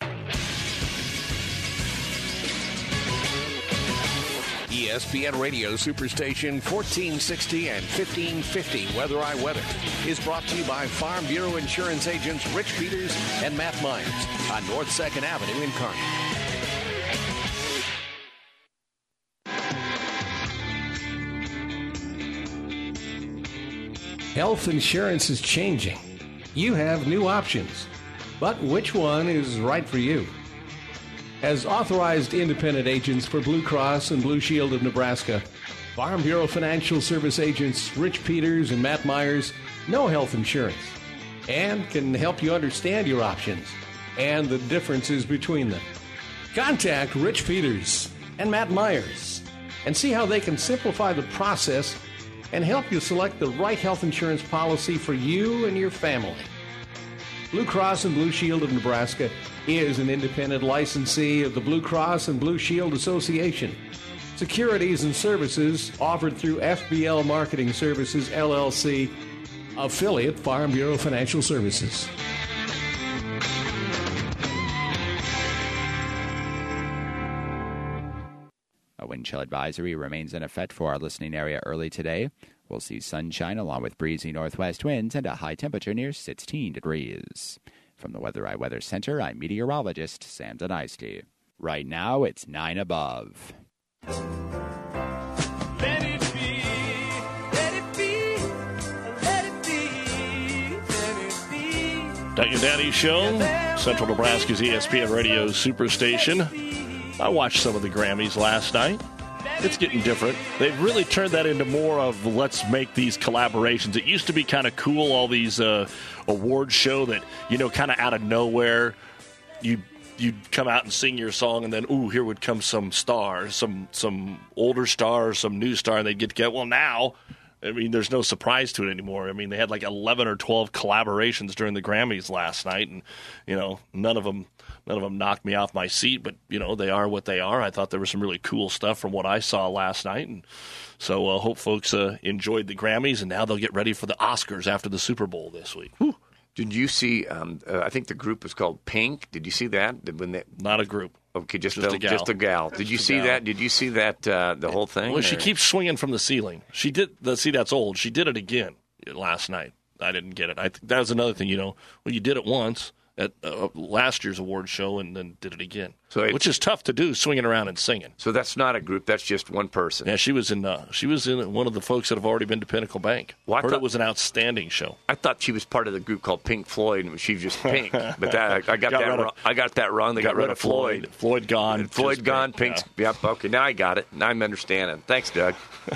E S P N Radio Superstation fourteen sixty and fifteen fifty Weather I Weather is brought to you by Farm Bureau Insurance agents Rich Peters and Matt Myers on North second Avenue in Kearney. Health insurance is changing. You have new options, but which one is right for you? As authorized independent agents for Blue Cross and Blue Shield of Nebraska, Farm Bureau Financial Service agents Rich Peters and Matt Myers know health insurance and can help you understand your options and the differences between them. Contact Rich Peters and Matt Myers and see how they can simplify the process and help you select the right health insurance policy for you and your family. Blue Cross and Blue Shield of Nebraska is an independent licensee of the Blue Cross and Blue Shield Association. Securities and services offered through F B L Marketing Services, L L C, affiliate Farm Bureau Financial Services. A wind chill advisory remains in effect for our listening area early today. We'll see sunshine along with breezy northwest winds and a high temperature near sixteen degrees. From the Weather Eye Weather Center, I'm meteorologist Sam Denisti. Right now, it's nine above. Let it be, let it be, let it be, let it be. Doug and Daddy Show, Central Nebraska's E S P N Radio Superstation. I watched some of the Grammys last night. It's getting different. They've really turned that into more of let's make these collaborations. It used to be kind of cool, all these uh, award show that, you know, kind of out of nowhere, you you'd come out and sing your song, and then, ooh, here would come some star, some some older star, some new star, and they'd get together. Well, now, I mean, there's no surprise to it anymore. I mean, they had like eleven or twelve collaborations during the Grammys last night, and, you know, none of them none of them knocked me off my seat, but, you know, they are what they are. I thought there was some really cool stuff from what I saw last night, and so I uh, hope folks uh, enjoyed the Grammys, and now they'll get ready for the Oscars after the Super Bowl this week. Whew. Did you see, um, uh, I think the group was called Pink. Did you see that? Did, when they, Not a group. Okay, just, Just a, a gal. just a gal. Did Just you a see gal. that? Did you see that, uh, the whole thing? Well, she or- keeps swinging from the ceiling. She did. The, see, that's old. She did it again last night. I didn't get it. I think that was another thing. You know, well, you did it once at uh, last year's award show, and then did it again, So it- which is tough to do, swinging around and singing. So that's not a group. That's just one person. Yeah, she was in. Uh, she was in one of the folks that have already been to Pinnacle Bank. Well, I Heard thought- it was an outstanding show. I thought she was part of the group called Pink Floyd, and she was just Pink. But that, I got, Got that rid of- wrong. I got that wrong. They got, rid of Floyd. Floyd gone. Floyd Just gone. Pink, Pink's. Yep. Okay. Now I got it. Now I'm understanding. Thanks, Doug.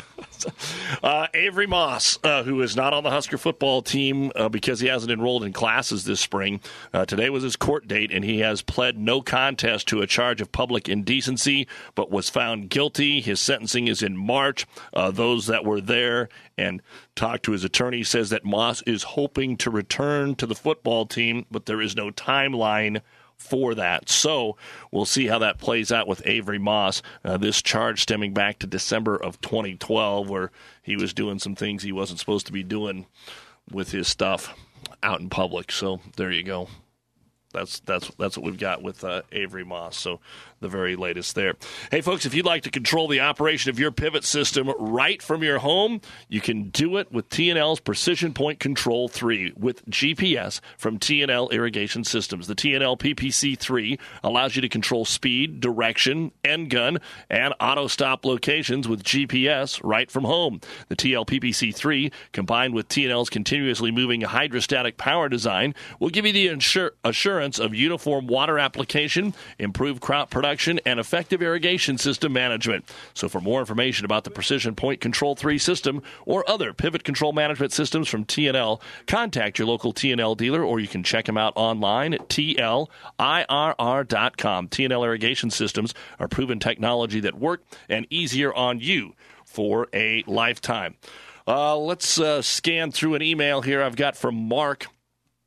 Uh, Avery Moss, uh, who is not on the Husker football team uh, because he hasn't enrolled in classes this spring. Uh, today was his court date, and he has pled no contest to a charge of public indecency, but was found guilty. His sentencing is in March. Uh, those that were there and talked to his attorney says that Moss is hoping to return to the football team, but there is no timeline for that. So we'll see how that plays out with Avery Moss. Uh, this charge stemming back to December of twenty twelve, where he was doing some things he wasn't supposed to be doing with his stuff out in public. So there you go. That's that's that's what we've got with uh, Avery Moss. So the very latest there. Hey, folks, if you'd like to control the operation of your pivot system right from your home, you can do it with T and L's Precision Point Control three with G P S from T and L Irrigation Systems. The T and L P P C three allows you to control speed, direction, end gun, and auto stop locations with G P S right from home. The T L P P C three, combined with T and L's continuously moving hydrostatic power design, will give you the insur- assurance of uniform water application, improved crop production, and effective irrigation system management. So for more information about the Precision Point Control three system or other pivot control management systems from T and L, contact your local T and L dealer, or you can check them out online at T L I R R dot com. T and L irrigation systems are proven technology that work and easier on you for a lifetime. Uh, let's uh, scan through an email here I've got from Mark.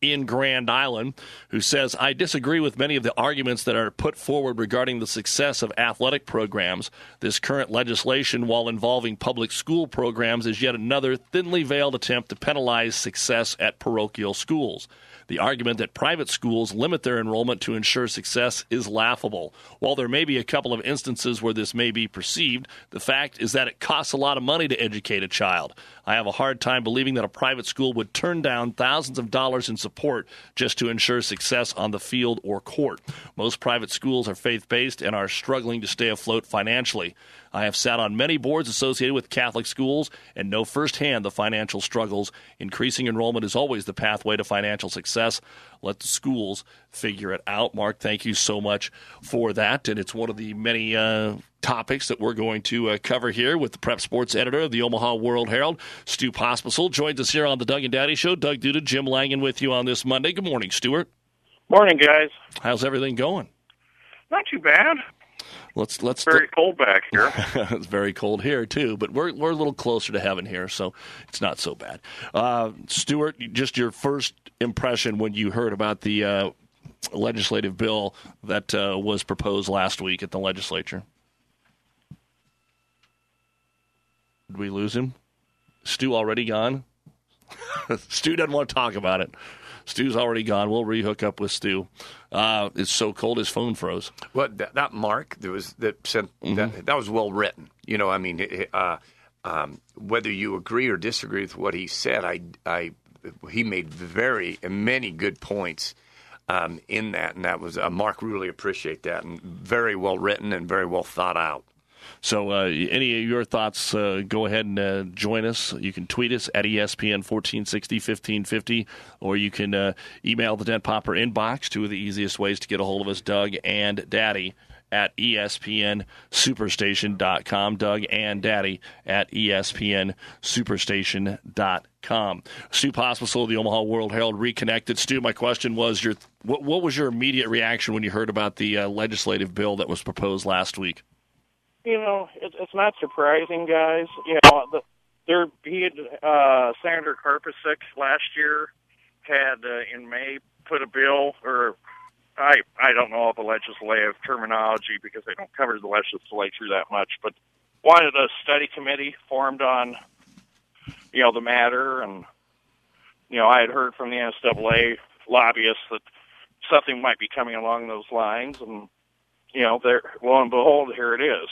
in Grand Island, who says, I disagree with many of the arguments that are put forward regarding the success of athletic programs. This current legislation, while involving public school programs, is yet another thinly veiled attempt to penalize success at parochial schools. The argument that private schools limit their enrollment to ensure success is laughable. While there may be a couple of instances where this may be perceived, the fact is that it costs a lot of money to educate a child. I have a hard time believing that a private school would turn down thousands of dollars in support just to ensure success on the field or court. Most private schools are faith-based and are struggling to stay afloat financially. I have sat on many boards associated with Catholic schools and know firsthand the financial struggles. Increasing enrollment is always the pathway to financial success. Let the schools figure it out. Mark, thank you so much for that. And it's one of the many uh, topics that we're going to uh, cover here with the Prep Sports editor of the Omaha World Herald, Stu Pospisil, joins us here on the Doug and Daddy Show. Doug Duda, Jim Langen with you on this Monday. Good morning, Stuart. Morning, guys. How's everything going? Not too bad. Let's let's. Very cold back here. It's very cold here too, but we're we're a little closer to heaven here, so it's not so bad. Uh, Stuart, just your first impression when you heard about the uh, legislative bill that uh, was proposed last week at the legislature. Did we lose him? Stu already gone? Stu doesn't want to talk about it. Stu's already gone. We'll rehook up with Stu. Uh, it's so cold his phone froze. Well, that, that Mark that was that sent mm-hmm. that, that was well written. You know, I mean, uh, um, whether you agree or disagree with what he said, I, I he made very many good points um, in that, and that was uh, Mark really appreciate that, and very well written and very well thought out. So uh, any of your thoughts, uh, go ahead and uh, join us. You can tweet us at E S P N fourteen sixty, fifteen fifty, or you can uh, email the Dent Popper inbox, two of the easiest ways to get a hold of us, Doug and Daddy at E S P N superstation dot com, Doug and Daddy at E S P N superstation dot com. Stu Pospisil of the Omaha World Herald reconnected. Stu, my question was, your what, what was your immediate reaction when you heard about the uh, legislative bill that was proposed last week? You know, it, it's not surprising, guys. You know, the, there he had uh, Senator Karpusik last year had uh, in May put a bill, or I I don't know all the legislative terminology because I don't cover the legislature that much, but wanted a study committee formed on, you know, the matter, and you know, I had heard from the N S double A lobbyists that something might be coming along those lines, and you know, there, lo and behold, here it is.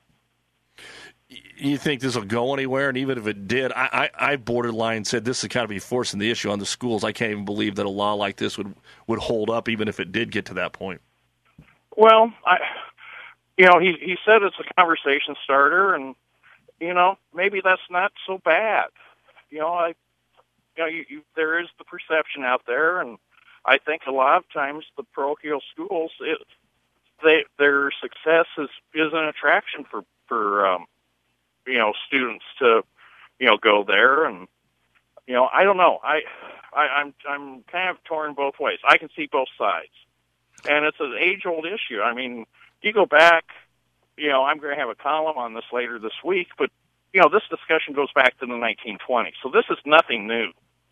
You think this will go anywhere? And even if it did, I, I, I borderline said this is kind of be forcing the issue on the schools. I can't even believe that a law like this would, would hold up, even if it did get to that point. Well, I, you know, he he said it's a conversation starter, and you know, maybe that's not so bad. You know, I, you know, you, you, there is the perception out there, and I think a lot of times the parochial schools, it, they their success is is an attraction for for. Um, you know, students to, you know, go there, and, you know, I don't know. I, I, I'm, I'm kind of torn both ways. I can see both sides, and it's an age-old issue. I mean, you go back, you know, I'm going to have a column on this later this week, but, you know, this discussion goes back to the nineteen twenties, so this is nothing new.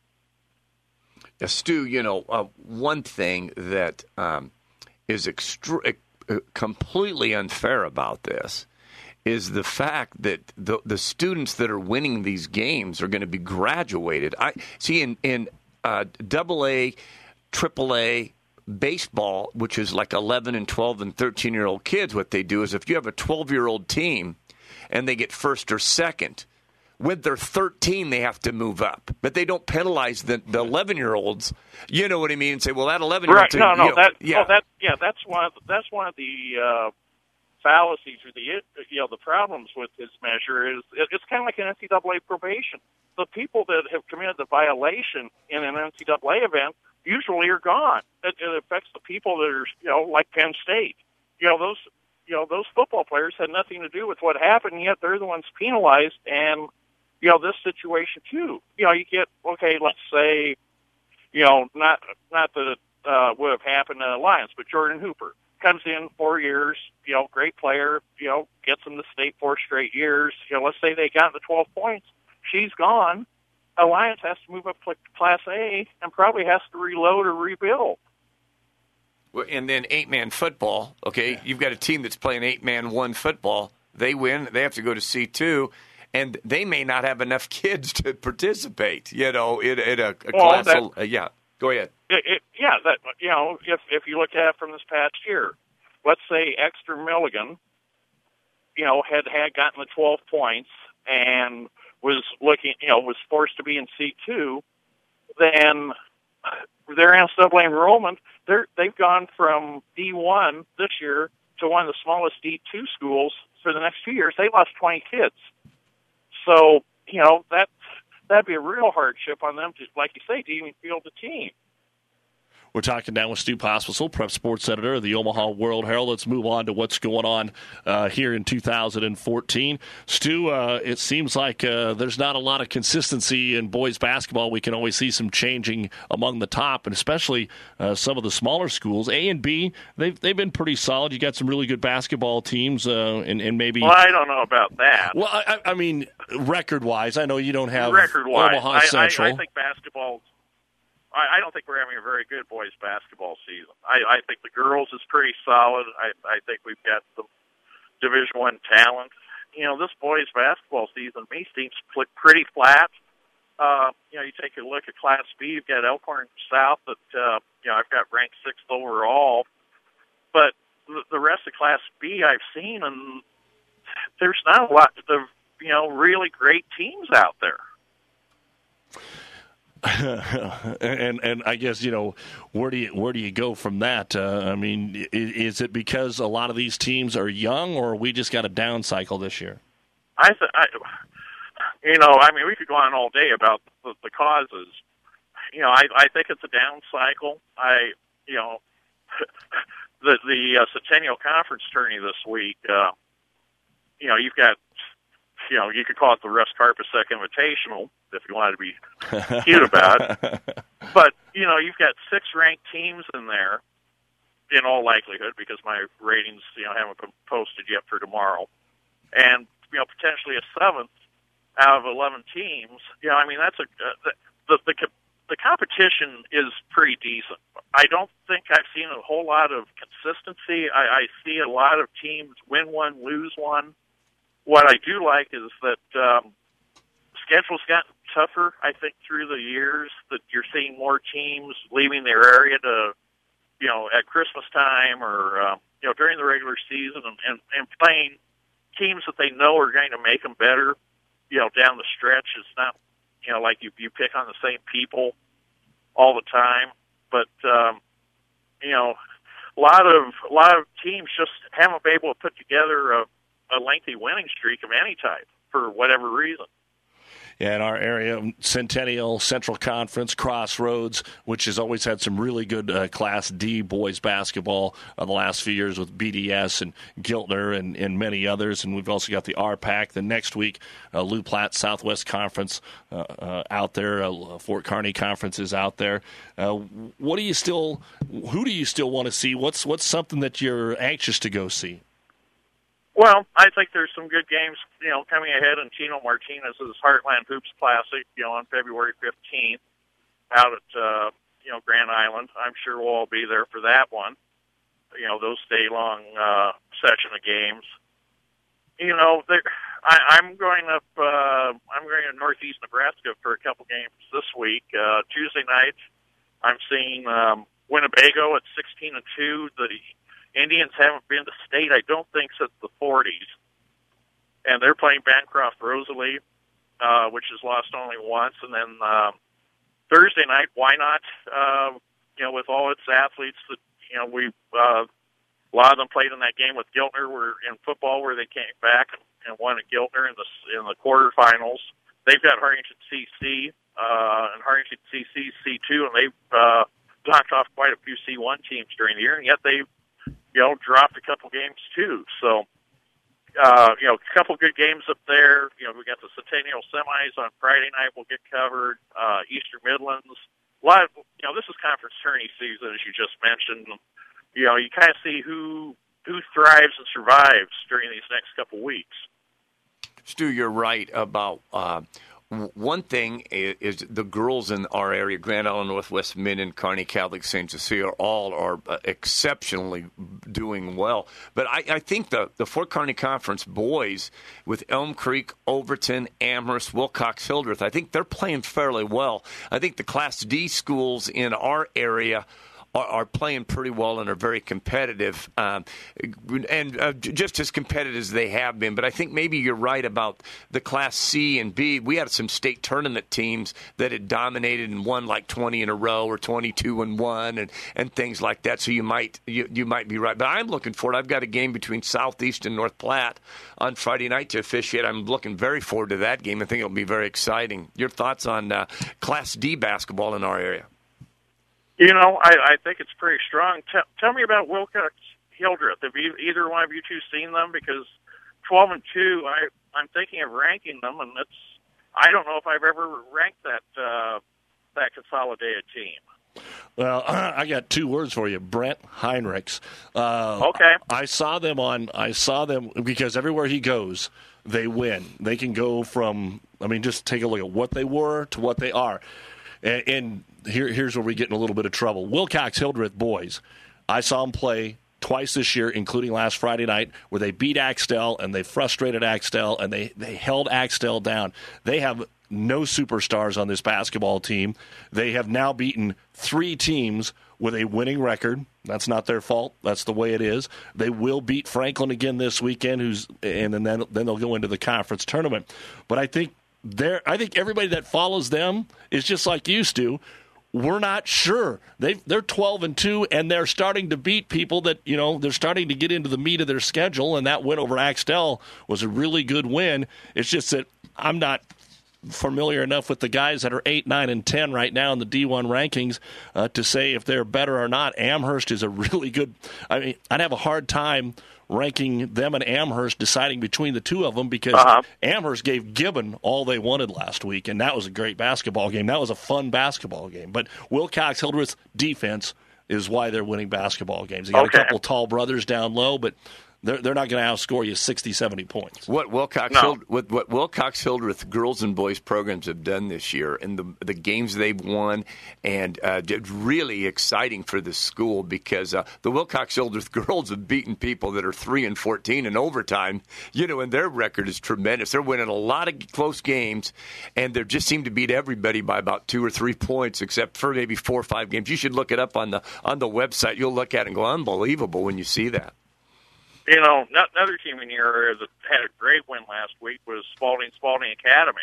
Yeah, Stu, you know, uh, one thing that um, is extra- uh, completely unfair about this is the fact that the the students that are winning these games are going to be graduated. I see in in uh, double A, triple A baseball, which is like eleven and twelve and thirteen year old kids. What they do is if you have a twelve year old team and they get first or second, when they're thirteen they have to move up, but they don't penalize the the eleven year olds. You know what I mean? And say, well, that eleven year old, right? No, no, you know, that yeah, oh, that yeah, that's one of the, that's one of the. Uh, fallacies or the you know the problems with this measure is it's kind of like an N C double A probation. The people that have committed the violation in an N C double A event usually are gone. It, it affects the people that are you know like Penn State. You know those you know those football players had nothing to do with what happened, yet they're the ones penalized. And you know this situation too. You know you get okay. Let's say you know not not that it uh, would have happened in Alliance, but Jordan Hooper comes in four years, you know, great player, you know, gets them to state four straight years. You know, let's say they got the twelve points. She's gone. Alliance has to move up to Class A and probably has to reload or rebuild. Well, and then eight-man football, okay? Yeah. You've got a team that's playing eight-man one football. They win. They have to go to C two, and they may not have enough kids to participate, you know, in, in a, a well, class. that, of, uh, yeah, go ahead. It, it, yeah, that you know, if if you look at it from this past year, let's say Exeter Milligan, you know, had had gotten the twelve points and was looking, you know, was forced to be in C two, then their N C double A enrollment, they're, they've gone from D one this year to one of the smallest D two schools for the next few years. They lost twenty kids. So, you know, that, that'd be a real hardship on them to, like you say, to even field a team. We're talking now with Stu Pospisil, Prep Sports Editor of the Omaha World Herald. Let's move on to what's going on uh, here in two thousand fourteen. Stu, uh, it seems like uh, there's not a lot of consistency in boys basketball. We can always see some changing among the top, and especially uh, some of the smaller schools. A and B, they've, they've been pretty solid. You got some really good basketball teams, uh, and, and maybe... Well, I don't know about that. Well, I, I mean, record-wise, I know you don't have record-wise, Omaha Central. I, I, I think basketball... I don't think we're having a very good boys basketball season. I, I think the girls is pretty solid. I, I think we've got some Division One talent. You know, this boys basketball season, me seems pretty flat. Uh, you know, you take a look at Class B, you've got Elkhorn South that, uh, you know, I've got ranked sixth overall. But the, the rest of Class B I've seen, and there's not a lot of, you know, really great teams out there. and and I guess, you know, where do you where do you go from that? Uh, I mean, is, is it because a lot of these teams are young, or we just got a down cycle this year? I, th- I you know, I mean, we could go on all day about the, the causes. You know, I I think it's a down cycle. I you know, the the uh, Centennial Conference tourney this week. Uh, you know, you've got. You know, you could call it the Russ Karpusek Invitational if you wanted to be cute about it. But, you know, you've got six ranked teams in there, in all likelihood, because my ratings, you know, haven't been posted yet for tomorrow. And, you know, potentially a seventh out of eleven teams. You know, I mean, that's a uh, the, the the the competition is pretty decent. I don't think I've seen a whole lot of consistency. I, I see a lot of teams win one, lose one. What I do like is that um, the schedule's gotten tougher, I think, through the years, that you're seeing more teams leaving their area to, you know, at Christmas time or, uh, you know, during the regular season and, and, and playing teams that they know are going to make them better, you know, down the stretch. It's not, you know, like you, you pick on the same people all the time. But, um, you know, a lot of, a lot of teams just haven't been able to put together a, a lengthy winning streak of any type for whatever reason. Yeah, in our area, Centennial, Central Conference, Crossroads, which has always had some really good uh, Class D boys basketball uh, the last few years with B D S and Giltner and, and many others. And we've also got the R PAC. The next week, uh, Lou Platte Southwest Conference uh, uh, out there. Uh, Fort Kearney Conference is out there. Uh, what do you still? Who do you still want to see? What's what's something that you're anxious to go see? Well, I think there's some good games, you know, coming ahead in Tino Martinez's Heartland Hoops Classic, you know, on February fifteenth out at, uh, you know, Grand Island. I'm sure we'll all be there for that one. You know, those day-long uh, session of games. You know, I, I'm going up, uh, I'm going to Northeast Nebraska for a couple games this week. Uh, Tuesday night, I'm seeing um, Winnebago at sixteen and two. The Indians haven't been to state, I don't think, since the forties. And they're playing Bancroft Rosalie, uh, which has lost only once. And then uh, Thursday night, why not? Uh, you know, with all its athletes that, you know, we uh, a lot of them played in that game with Giltner where, in football where they came back and, and won at Giltner in the, in the quarterfinals. They've got Hartington C C uh, and Hartington C C C two, and they've uh, knocked off quite a few C one teams during the year, and yet they've, you know, dropped a couple games too. So, uh, you know, a couple good games up there. You know, we got the Centennial semis on Friday night. We'll get covered. Uh, Eastern Midlands. A lot of, you know, this is conference tourney season, as you just mentioned. You know, you kind of see who who thrives and survives during these next couple weeks. Stu, you're right about uh, w- one thing is, is the girls in our area, Grand Island Northwest, Minden, Kearney Catholic, Saint Cecilia, all are uh, exceptionally doing well. But I, I think the, the Fort Kearney Conference boys with Elm Creek, Overton, Amherst, Wilcox, Hildreth, I think they're playing fairly well. I think the Class D schools in our area are, are playing pretty well and are very competitive, um, and uh, just as competitive as they have been. But I think maybe you're right about the Class C and B. We had some state tournament teams that had dominated and won like twenty in a row or twenty-two and one and, and things like that. So you might you, you might be right. But I'm looking forward. I've got a game between Southeast and North Platte on Friday night to officiate. I'm looking very forward to that game. I think it'll be very exciting. Your thoughts on uh, Class D basketball in our area? You know, I, I think it's pretty strong. T- tell me about Wilcox Hildreth. Have you, either one of you two seen them? Because twelve and two, I, I'm thinking of ranking them, and it's I don't know if I've ever ranked that uh, that consolidated team. Well, I got two words for you, Brent Heinrichs. Uh, okay, I saw them on. I saw them because everywhere he goes, they win. They can go from. I mean, just take a look at what they were to what they are, and. and Here, here's where we get in a little bit of trouble. Wilcox Hildreth boys, I saw them play twice this year, including last Friday night, where they beat Axtell and they frustrated Axtell and they, they held Axtell down. They have no superstars on this basketball team. They have now beaten three teams with a winning record. That's not their fault. That's the way it is. They will beat Franklin again this weekend, who's and then then they'll go into the conference tournament. But I think they're, I think everybody that follows them is just like you, Stu. We're not sure. They they're twelve and two, and they're starting to beat people that you know they're starting to get into the meat of their schedule. And that win over Axtell was a really good win. It's just that I'm not familiar enough with the guys that are eight, nine, and ten right now in the D one rankings uh, to say if they're better or not. Amherst is a really good. I mean, I'd have a hard time ranking them and Amherst, deciding between the two of them because uh-huh. Amherst gave Gibbon all they wanted last week, and that was a great basketball game. That was a fun basketball game. But Wilcox Hildreth's defense is why they're winning basketball games. They got okay. a couple tall brothers down low, but they're they're not going to outscore you sixty, seventy points. What Wilcox no. Hild, what, what Wilcox Hildreth girls and boys programs have done this year, and the the games they've won, and uh, really exciting for the school because uh, the Wilcox Hildreth girls have beaten people that are three and fourteen in overtime. You know, and their record is tremendous. They're winning a lot of close games, and they just seem to beat everybody by about two or three points, except for maybe four or five games. You should look it up on the on the website. You'll look at it and go, unbelievable when you see that. You know, another team in your area that had a great win last week was Spalding Spalding Academy.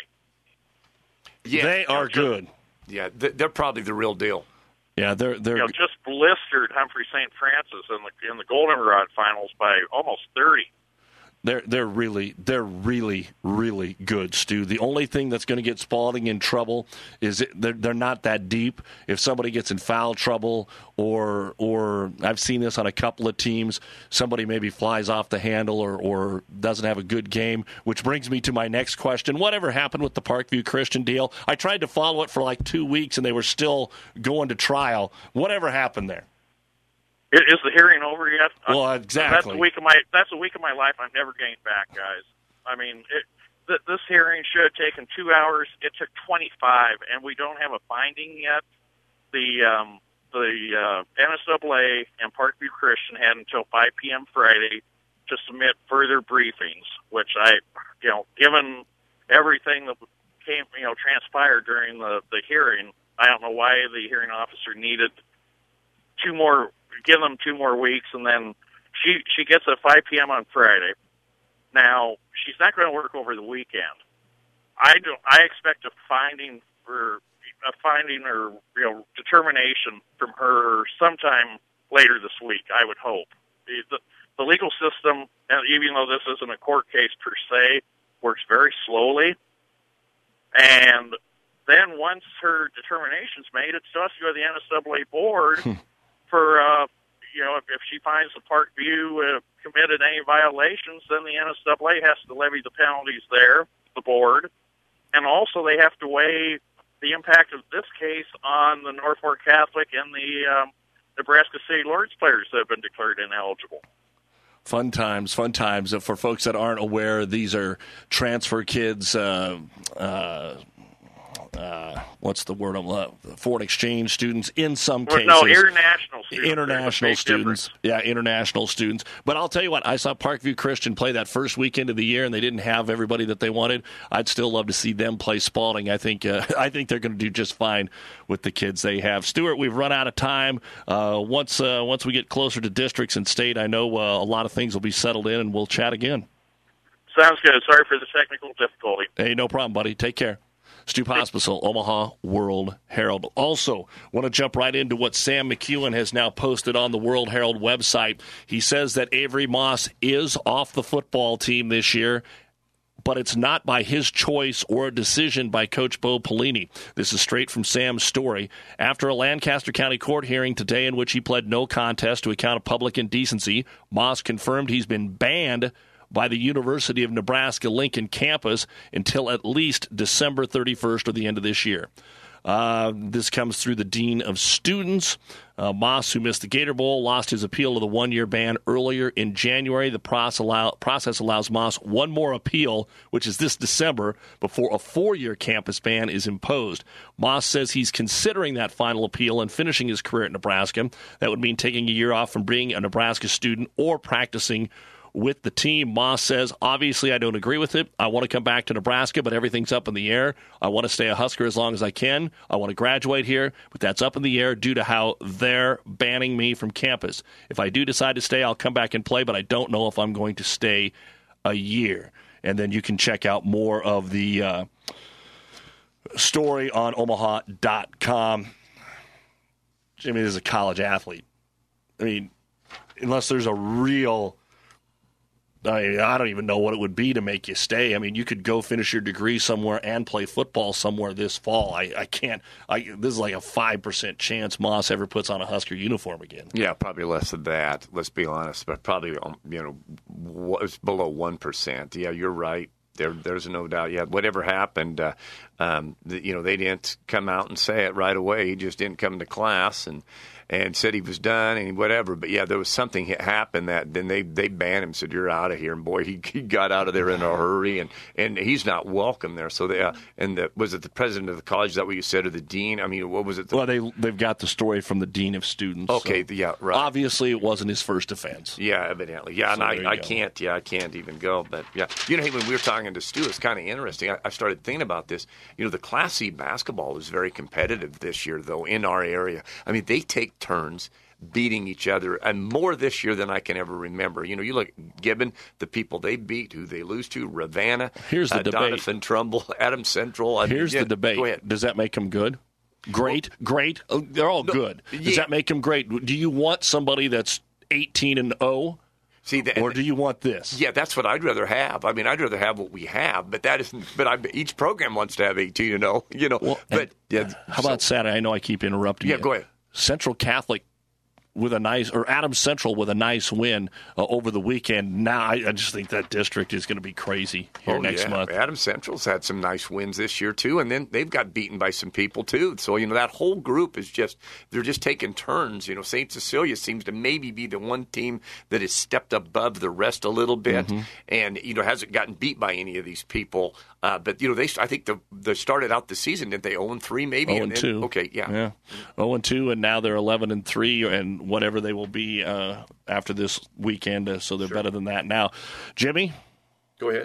Yeah, they are good. Yeah, they're probably the real deal. Yeah, they're they're you know, just blistered Humphrey Saint Francis in the in the Goldenrod finals by almost thirty. They're they're really they're really really good, Stu. The only thing that's going to get Spalding in trouble is it, they're they're not that deep. If somebody gets in foul trouble, or or I've seen this on a couple of teams, somebody maybe flies off the handle or or doesn't have a good game. Which brings me to my next question: whatever happened with the Parkview Christian deal? I tried to follow it for like two weeks, and they were still going to trial. Whatever happened there? Is the hearing over yet? Well, exactly. That's a week of my that's a week of my life I'm never getting back, guys. I mean, it, th- this hearing should have taken two hours. It took twenty-five, and we don't have a finding yet. The um, the uh, N S A A and Parkview Christian had until five p.m. Friday to submit further briefings, which I, you know, given everything that came, you know, transpired during the, the hearing, I don't know why the hearing officer needed two more. Give them two more weeks, and then she she gets at five p.m. on Friday. Now she's not going to work over the weekend. I don't. I expect a finding or a finding or you know determination from her sometime later this week. I would hope. The, the legal system, and even though this isn't a court case per se, works very slowly. And then once her determination's made, it still has to go to the N S A A board. For, uh, you know, if, if she finds the Parkview uh, committed any violations, then the N S A A has to levy the penalties there, the board, and also they have to weigh the impact of this case on the Norfolk Catholic and the um, Nebraska City Lords players that have been declared ineligible. Fun times, fun times. For folks that aren't aware, these are transfer kids, uh, uh, uh, what's the word? Uh, foreign exchange students in some Or, cases. no, international students. International There's a big students. Yeah, international students. But I'll tell you what, I saw Parkview Christian play that first weekend of the year, and they didn't have everybody that they wanted. I'd still love to see them play Spalding. I think uh, I think they're going to do just fine with the kids they have. Stuart, we've run out of time. Uh, once uh, once we get closer to districts and state, I know uh, a lot of things will be settled in, and we'll chat again. Sounds good. Sorry for the technical difficulty. Hey, no problem, buddy. Take care. Stu Pospisil, Omaha World Herald. Also, want to jump right into what Sam McEwen has now posted on the World Herald website. He says that Avery Moss is off the football team this year, but it's not by his choice or a decision by Coach Bo Pelini. This is straight from Sam's story. After a Lancaster County court hearing today in which he pled no contest to a count of public indecency, Moss confirmed he's been banned by the University of Nebraska-Lincoln campus until at least December thirty-first or the end of this year. Uh, this comes through the Dean of Students. Uh, Moss, who missed the Gator Bowl, lost his appeal of the one-year ban earlier in January. The process, allow, process allows Moss one more appeal, which is this December, before a four-year campus ban is imposed. Moss says he's considering that final appeal and finishing his career at Nebraska. That would mean taking a year off from being a Nebraska student or practicing with the team. Moss says, obviously, I don't agree with it. I want to come back to Nebraska, but everything's up in the air. I want to stay a Husker as long as I can. I want to graduate here, but that's up in the air due to how they're banning me from campus. If I do decide to stay, I'll come back and play, but I don't know if I'm going to stay a year. And then you can check out more of the uh, story on omaha dot com. Jimmy is a college athlete. I mean, unless there's a real... I, mean, I don't even know what it would be to make you stay. I mean, you could go finish your degree somewhere and play football somewhere this fall. I, I can't. I, this is like a five percent chance Moss ever puts on a Husker uniform again. Yeah, probably less than that. Let's be honest, but probably um, you know was below one percent. Yeah, you're right. There, there's no doubt. Yeah, whatever happened, uh, um, the, you know, they didn't come out and say it right away. He just didn't come to class and. And said he was done and whatever. But, yeah, there was something that happened that then they, they banned him, said, you're out of here. And, boy, he, he got out of there in a hurry, and, and he's not welcome there. So, they, uh, and the, was it the president of the college, is that what you said, or the dean? I mean, what was it? The, well, they, they've got the story from the dean of students. Okay, so yeah, right. Obviously, it wasn't his first offense. Yeah, evidently. Yeah, so and I, I can't, yeah, I can't even go. But, yeah, you know, hey, when we were talking to Stu, it's kind of interesting. I, I started thinking about this. You know, the Class C basketball is very competitive this year, though, in our area. I mean, they take turns beating each other, and more this year than I can ever remember. You know, you look at Gibbon, the people they beat, who they lose to, Ravenna, Here's the uh, debate. Donovan Trumbull, Adam Central. I Here's mean, yeah, the debate. Go ahead. Does that make them good? Great, great. Oh, they're all No, good. Does yeah. that make them great? Do you want somebody that's eighteen and oh? See, the, or do you want this? Yeah, that's what I'd rather have. I mean, I'd rather have what we have, but that isn't. But I, each program wants to have eighteen and oh. You know, Well, but yeah. How so- about Saturday? I know I keep interrupting Yeah, you. go ahead. Central Catholic with a nice, or Adams Central with a nice win uh, over the weekend. Now, I, I just think that district is going to be crazy here oh, next yeah. month. Adams Central's had some nice wins this year too, and then they've got beaten by some people too. So you know that whole group is just they're just taking turns. You know, Saint Cecilia seems to maybe be the one team that has stepped above the rest a little bit, Mhm. and you know hasn't gotten beat by any of these people. Uh, but you know they I think the they started out the season, didn't they? oh and three maybe. oh and two. Okay, yeah. Yeah. oh and two, and now they're eleven and three, and whatever they will be uh, after this weekend, uh, so they're better than that now. Jimmy? Go ahead.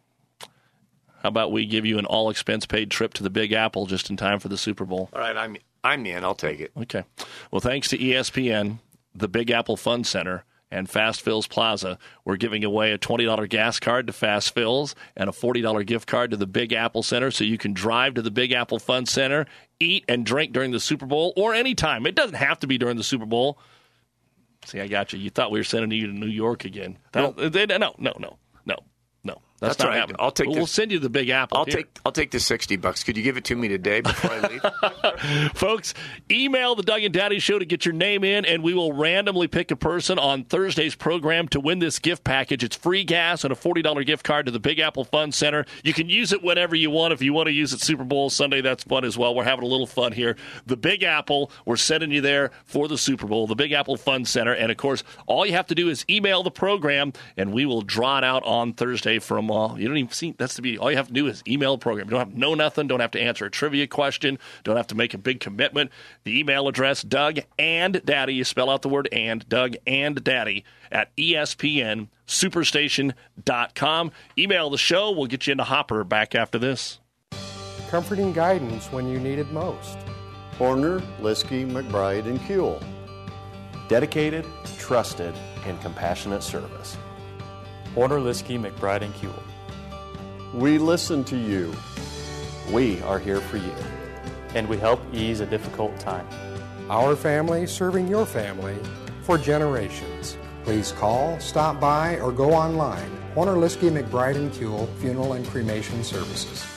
How about we give you an all-expense-paid trip to the Big Apple just in time for the Super Bowl? All right, I'm I'm in. I'll take it. Okay. Well, thanks to E S P N, the Big Apple Fun Center, and Fast Fills Plaza, we're giving away a twenty dollars gas card to Fast Fills and a forty dollars gift card to the Big Apple Center, so you can drive to the Big Apple Fun Center, eat and drink during the Super Bowl, or anytime. It doesn't have to be during the Super Bowl. See, I got you. You thought we were sending you to New York again. No. No, they, no, no, no, no, no. That's, That's not right. happening. I'll take We'll this- send you the Big Apple. I'll Here. take I'll take the sixty bucks. Could you give it to me today before I leave? Folks, email the Doug and Daddy Show to get your name in, and we will randomly pick a person on Thursday's program to win this gift package. It's free gas and a forty dollars gift card to the Big Apple Fun Center. You can use it whenever you want. If you want to use it Super Bowl Sunday, that's fun as well. We're having a little fun here. The Big Apple, we're sending you there for the Super Bowl, the Big Apple Fun Center. And, of course, all you have to do is email the program, and we will draw it out on Thursday from Well, you don't even see that's to be all you have to do is email the program. You don't have to know nothing, don't have to answer a trivia question, don't have to make a big commitment. The email address, Doug and Daddy, you spell out the word and, Doug and Daddy at E S P N superstation dot com. Email the show, we'll get you into Hopper back after this. Comforting guidance when you need it most. Horner, Liskey, McBride, and Kuehl. Dedicated, trusted, and compassionate service. Horner, Liskey, McBride, and Kuehl. We listen to you. We are here for you. And we help ease a difficult time. Our family serving your family for generations. Please call, stop by, or go online. Horner, Liskey, McBride, and Kuehl Funeral and Cremation Services.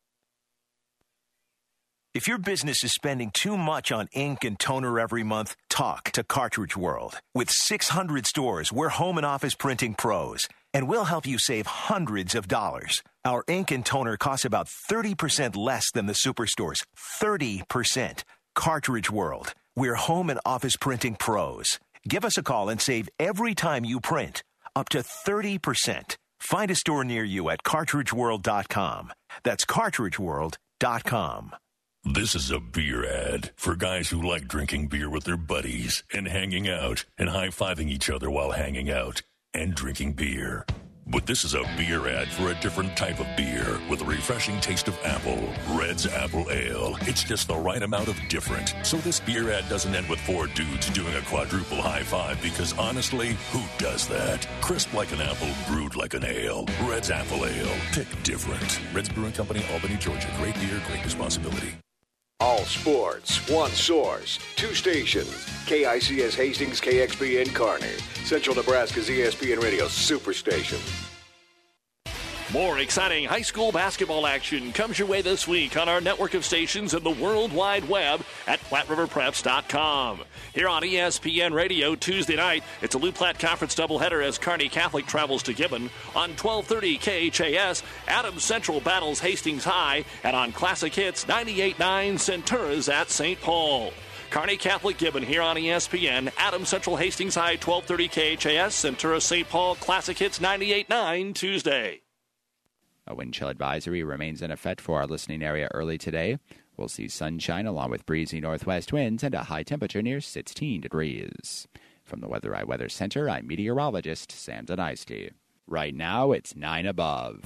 If your business is spending too much on ink and toner every month, talk to Cartridge World. With six hundred stores, we're home and office printing pros, and we'll help you save hundreds of dollars. Our ink and toner costs about thirty percent less than the superstores. thirty percent. Cartridge World. We're home and office printing pros. Give us a call and save every time you print. Up to thirty percent. Find a store near you at cartridge world dot com. That's cartridge world dot com. This is a beer ad for guys who like drinking beer with their buddies and hanging out and high-fiving each other while hanging out and drinking beer. But this is a beer ad for a different type of beer with a refreshing taste of apple. Red's Apple Ale. It's just the right amount of different. So this beer ad doesn't end with four dudes doing a quadruple high five because honestly, who does that? Crisp like an apple, brewed like an ale. Red's Apple Ale. Pick different. Red's Brewing Company, Albany, Georgia. Great beer, great responsibility. All sports, one source, two stations. K I C S Hastings, K X B N Kearney. Central Nebraska's E S P N Radio Superstation. More exciting high school basketball action comes your way this week on our network of stations and the World Wide Web at Platte River Preps dot com. Here on E S P N Radio Tuesday night, it's a Lou Platte Conference doubleheader as Kearney Catholic travels to Gibbon. On twelve thirty K H A S, Adams Central battles Hastings High, and on Classic Hits ninety-eight point nine, Centura's at Saint Paul. Kearney Catholic Gibbon here on E S P N. Adams Central Hastings High, twelve thirty K H A S, Centura Saint Paul, Classic Hits ninety-eight point nine Tuesday. A wind chill advisory remains in effect for our listening area early today. We'll see sunshine along with breezy northwest winds and a high temperature near sixteen degrees. From the Weather Eye Weather Center, I'm meteorologist Sam Deniski. Right now, it's nine above.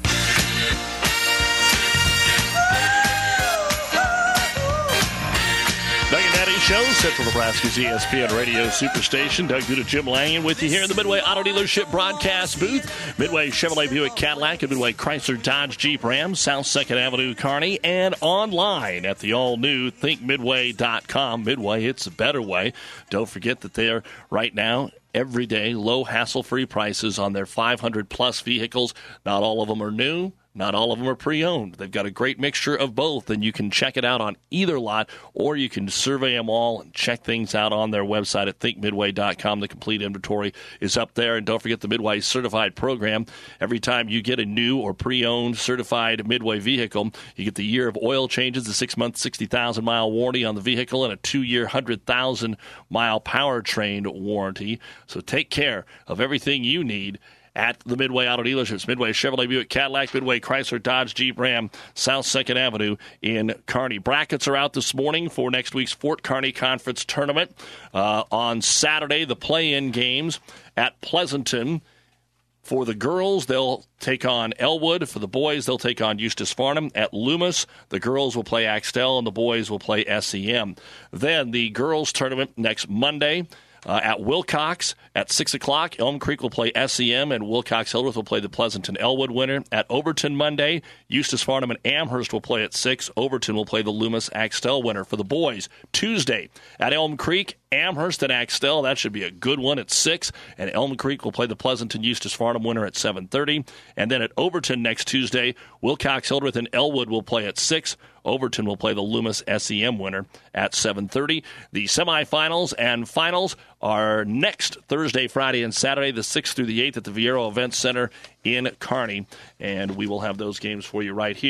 Doug and Daddy Show, Central Nebraska's E S P N Radio Superstation. Doug Duda, Jim Langen with you here in the Midway Auto Dealership broadcast booth. Midway Chevrolet Buick Cadillac and Midway Chrysler Dodge Jeep Ram, South second Avenue, Kearney, and online at the all-new think midway dot com. Midway, it's a better way. Don't forget that they're right now everyday low hassle-free prices on their five hundred plus vehicles. Not all of them are new. Not all of them are pre-owned. They've got a great mixture of both, and you can check it out on either lot, or you can survey them all and check things out on their website at think midway dot com. The complete inventory is up there, and don't forget the Midway Certified program. Every time you get a new or pre-owned certified Midway vehicle, you get the year of oil changes, a six-month, sixty thousand mile warranty on the vehicle, and a two-year, one hundred thousand mile powertrain warranty. So take care of everything you need at the Midway Auto Dealerships. Midway Chevrolet Buick Cadillac, Midway Chrysler Dodge Jeep Ram, South second Avenue in Kearney. Brackets are out this morning for next week's Fort Kearney Conference Tournament. Uh, on Saturday, the play-in games at Pleasanton. For the girls, they'll take on Elwood. For the boys, they'll take on Eustis Farnham. At Loomis, the girls will play Axtell, and the boys will play S E M. Then the girls' tournament next Monday. Uh, at Wilcox at six o'clock, Elm Creek will play S E M, and Wilcox Hildreth will play the Pleasanton Elwood winner. At Overton Monday, Eustis Farnham and Amherst will play at six. Overton will play the Loomis Axtell winner. For the boys, Tuesday at Elm Creek, Amherst and Axtell. That should be a good one at six. And Elm Creek will play the Pleasanton Eustis Farnham winner at seven thirty. And then at Overton next Tuesday, Wilcox Hildreth and Elwood will play at six. Overton will play the Loomis S E M winner at seven thirty. The semifinals and finals are next Thursday, Friday, and Saturday, the sixth through the eighth at the Viero Events Center in Kearney. And we will have those games for you right here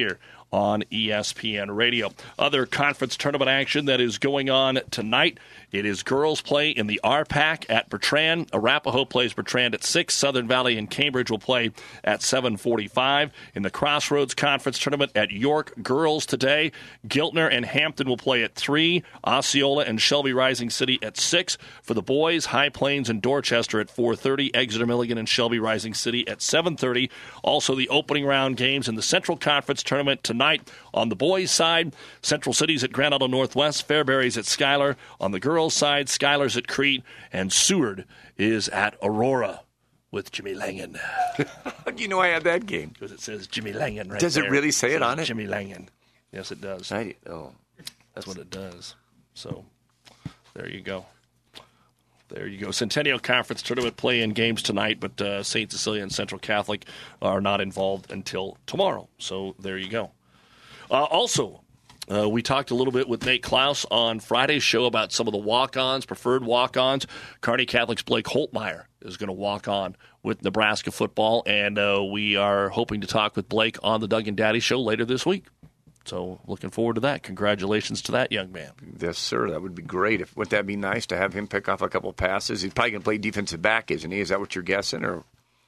on E S P N Radio. Other conference tournament action that is going on tonight. It is girls play in the R PAC at Bertrand. Arapahoe plays Bertrand at six. Southern Valley and Cambridge will play at seven forty-five. In the Crossroads Conference Tournament at York, girls today. Giltner and Hampton will play at three. Osceola and Shelby Rising City at six. For the boys, High Plains and Dorchester at four thirty. Exeter Milligan and Shelby Rising City at seven thirty. Also the opening round games in the Central Conference Tournament tonight. On the boys' side, Central City's at Grand Island Northwest. Fairbury's at Schuyler. On the girls' side, Schuyler's at Crete, and Seward is at Aurora with Jimmy Langen. How do you know I had that game? Because it says Jimmy Langen right Does there. it really say it, it on it? Jimmy Langen. Yes, it does. I, oh, that's what it does. So there you go. There you go. Centennial Conference Tournament play-in games tonight, but uh, Saint Cecilia and Central Catholic are not involved until tomorrow. So there you go. Uh, also, Uh, we talked a little bit with Nate Klaus on Friday's show about some of the walk-ons, preferred walk-ons. Kearney Catholic's Blake Holtmeyer is going to walk on with Nebraska football, and uh, we are hoping to talk with Blake on the Doug and Daddy show later this week. So looking forward to that. Congratulations to that young man. Yes, sir. That would be great. If, wouldn't that be nice to have him pick off a couple passes? He's probably going to play defensive back, isn't he? Is that what you're guessing? Or,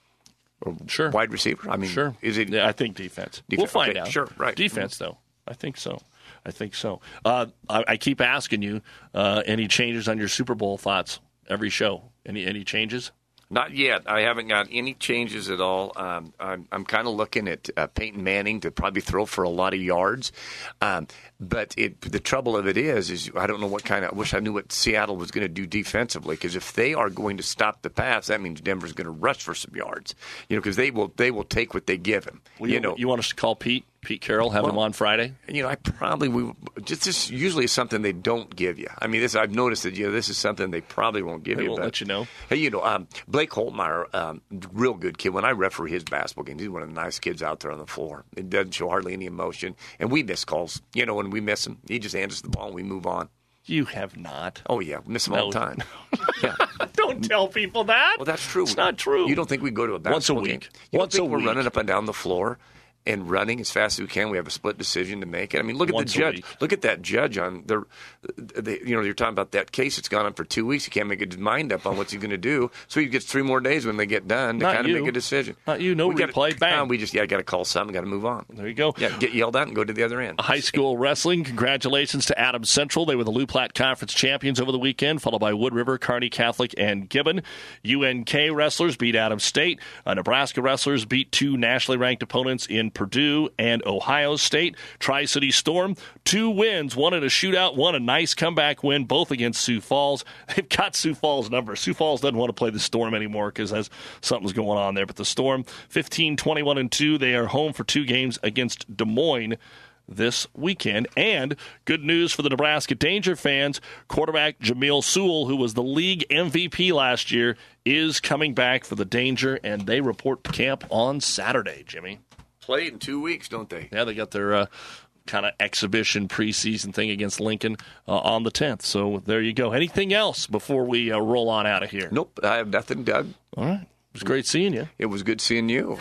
or sure. wide receiver? I mean, sure. Is it? Yeah, I think defense. defense. We'll find okay. out. Sure, right. Defense, though. I think so. I think so. Uh, I, I keep asking you, uh, any changes on your Super Bowl thoughts every show? Any any changes? Not yet. I haven't got any changes at all. Um, I'm, I'm kind of looking at uh, Peyton Manning to probably throw for a lot of yards. Um, but it, the trouble of it is, is I don't know what kind of – I wish I knew what Seattle was going to do defensively, because if they are going to stop the pass, that means Denver's going to rush for some yards. You know, because they will, they will take what they give him. Well, you, you know, You want us to call Pete? Pete Carroll, have well, him on Friday? You know, I probably we just this usually is something they don't give you. I mean, this I've noticed that you know this is something they probably won't give they you. Won't but, let you know. Hey, you know, um, Blake Holtmeyer, um, real good kid. When I referee his basketball games, he's one of the nice kids out there on the floor. It doesn't show hardly any emotion, and we miss calls. You know, when we miss him, he just hands us the ball and we move on. You have not. Oh yeah, we miss him no. all the time. Yeah. Don't tell people that. Well, that's true. It's not true. You don't think we go to a basketball Once a week. game? You Once don't think a we're week. running up and down the floor and running as fast as we can? We have a split decision to make it. I mean, look at Once the a judge. week. Look at that judge on the, the. You know, you're talking about that case that's gone on for two weeks. He can't make his mind up on what he's going to do, so he gets three more days when they get done to Not kind of you. make a decision. Not you. No we replay. Gotta, bang. No, we just yeah, got to call something. Got to move on. There you go. Yeah, get yelled at and go to the other end. High school wrestling. Congratulations to Adams Central. They were the Lou Platte Conference champions over the weekend, followed by Wood River, Kearney Catholic, and Gibbon. U N K wrestlers beat Adams State. Uh, Nebraska wrestlers beat two nationally ranked opponents in Purdue and Ohio State. Tri-City Storm, two wins, one in a shootout, one a nice comeback win, both against Sioux Falls. They've got Sioux Falls' number. Sioux Falls doesn't want to play the Storm anymore because something's going on there. But the Storm, fifteen, twenty-one, and two, they are home for two games against Des Moines this weekend. And good news for the Nebraska Danger fans, quarterback Jamil Sewell, who was the league M V P last year, is coming back for the Danger, and they report to camp on Saturday, Jimmy. Play in two weeks, don't they? Yeah, they got their uh, kind of exhibition preseason thing against Lincoln uh, on the tenth. So there you go. Anything else before we uh, roll on out of here? Nope, I have nothing, Doug. All right. It was great seeing you. It was good seeing you.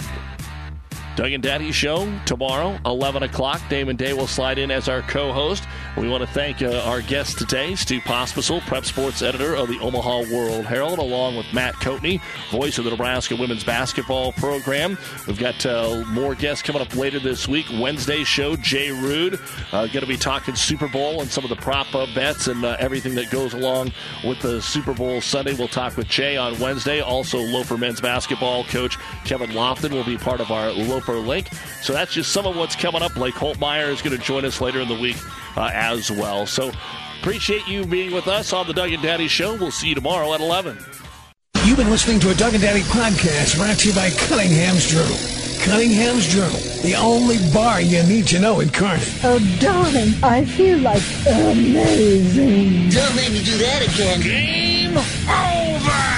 Doug and Daddy Show tomorrow, eleven o'clock. Damon Day will slide in as our co-host. We want to thank uh, our guest today, Stu Pospisil, prep sports editor of the Omaha World Herald, along with Matt Coatney, voice of the Nebraska women's basketball program. We've got uh, more guests coming up later this week. Wednesday's show, Jay Rude, uh, going to be talking Super Bowl and some of the prop uh, bets and uh, everything that goes along with the Super Bowl Sunday. We'll talk with Jay on Wednesday. Also, Loper men's basketball coach Kevin Lofton will be part of our Loper Link. So that's just some of what's coming up. Blake Holtmeyer is going to join us later in the week uh, as well. So appreciate you being with us on the Doug and Daddy Show. We'll see you tomorrow at eleven. You've been listening to a Doug and Daddy podcast brought to you by Cunningham's Journal. Cunningham's Journal, the only bar you need to know in Kearney. Oh, darling, I feel like amazing. Don't make me do that again. Game over.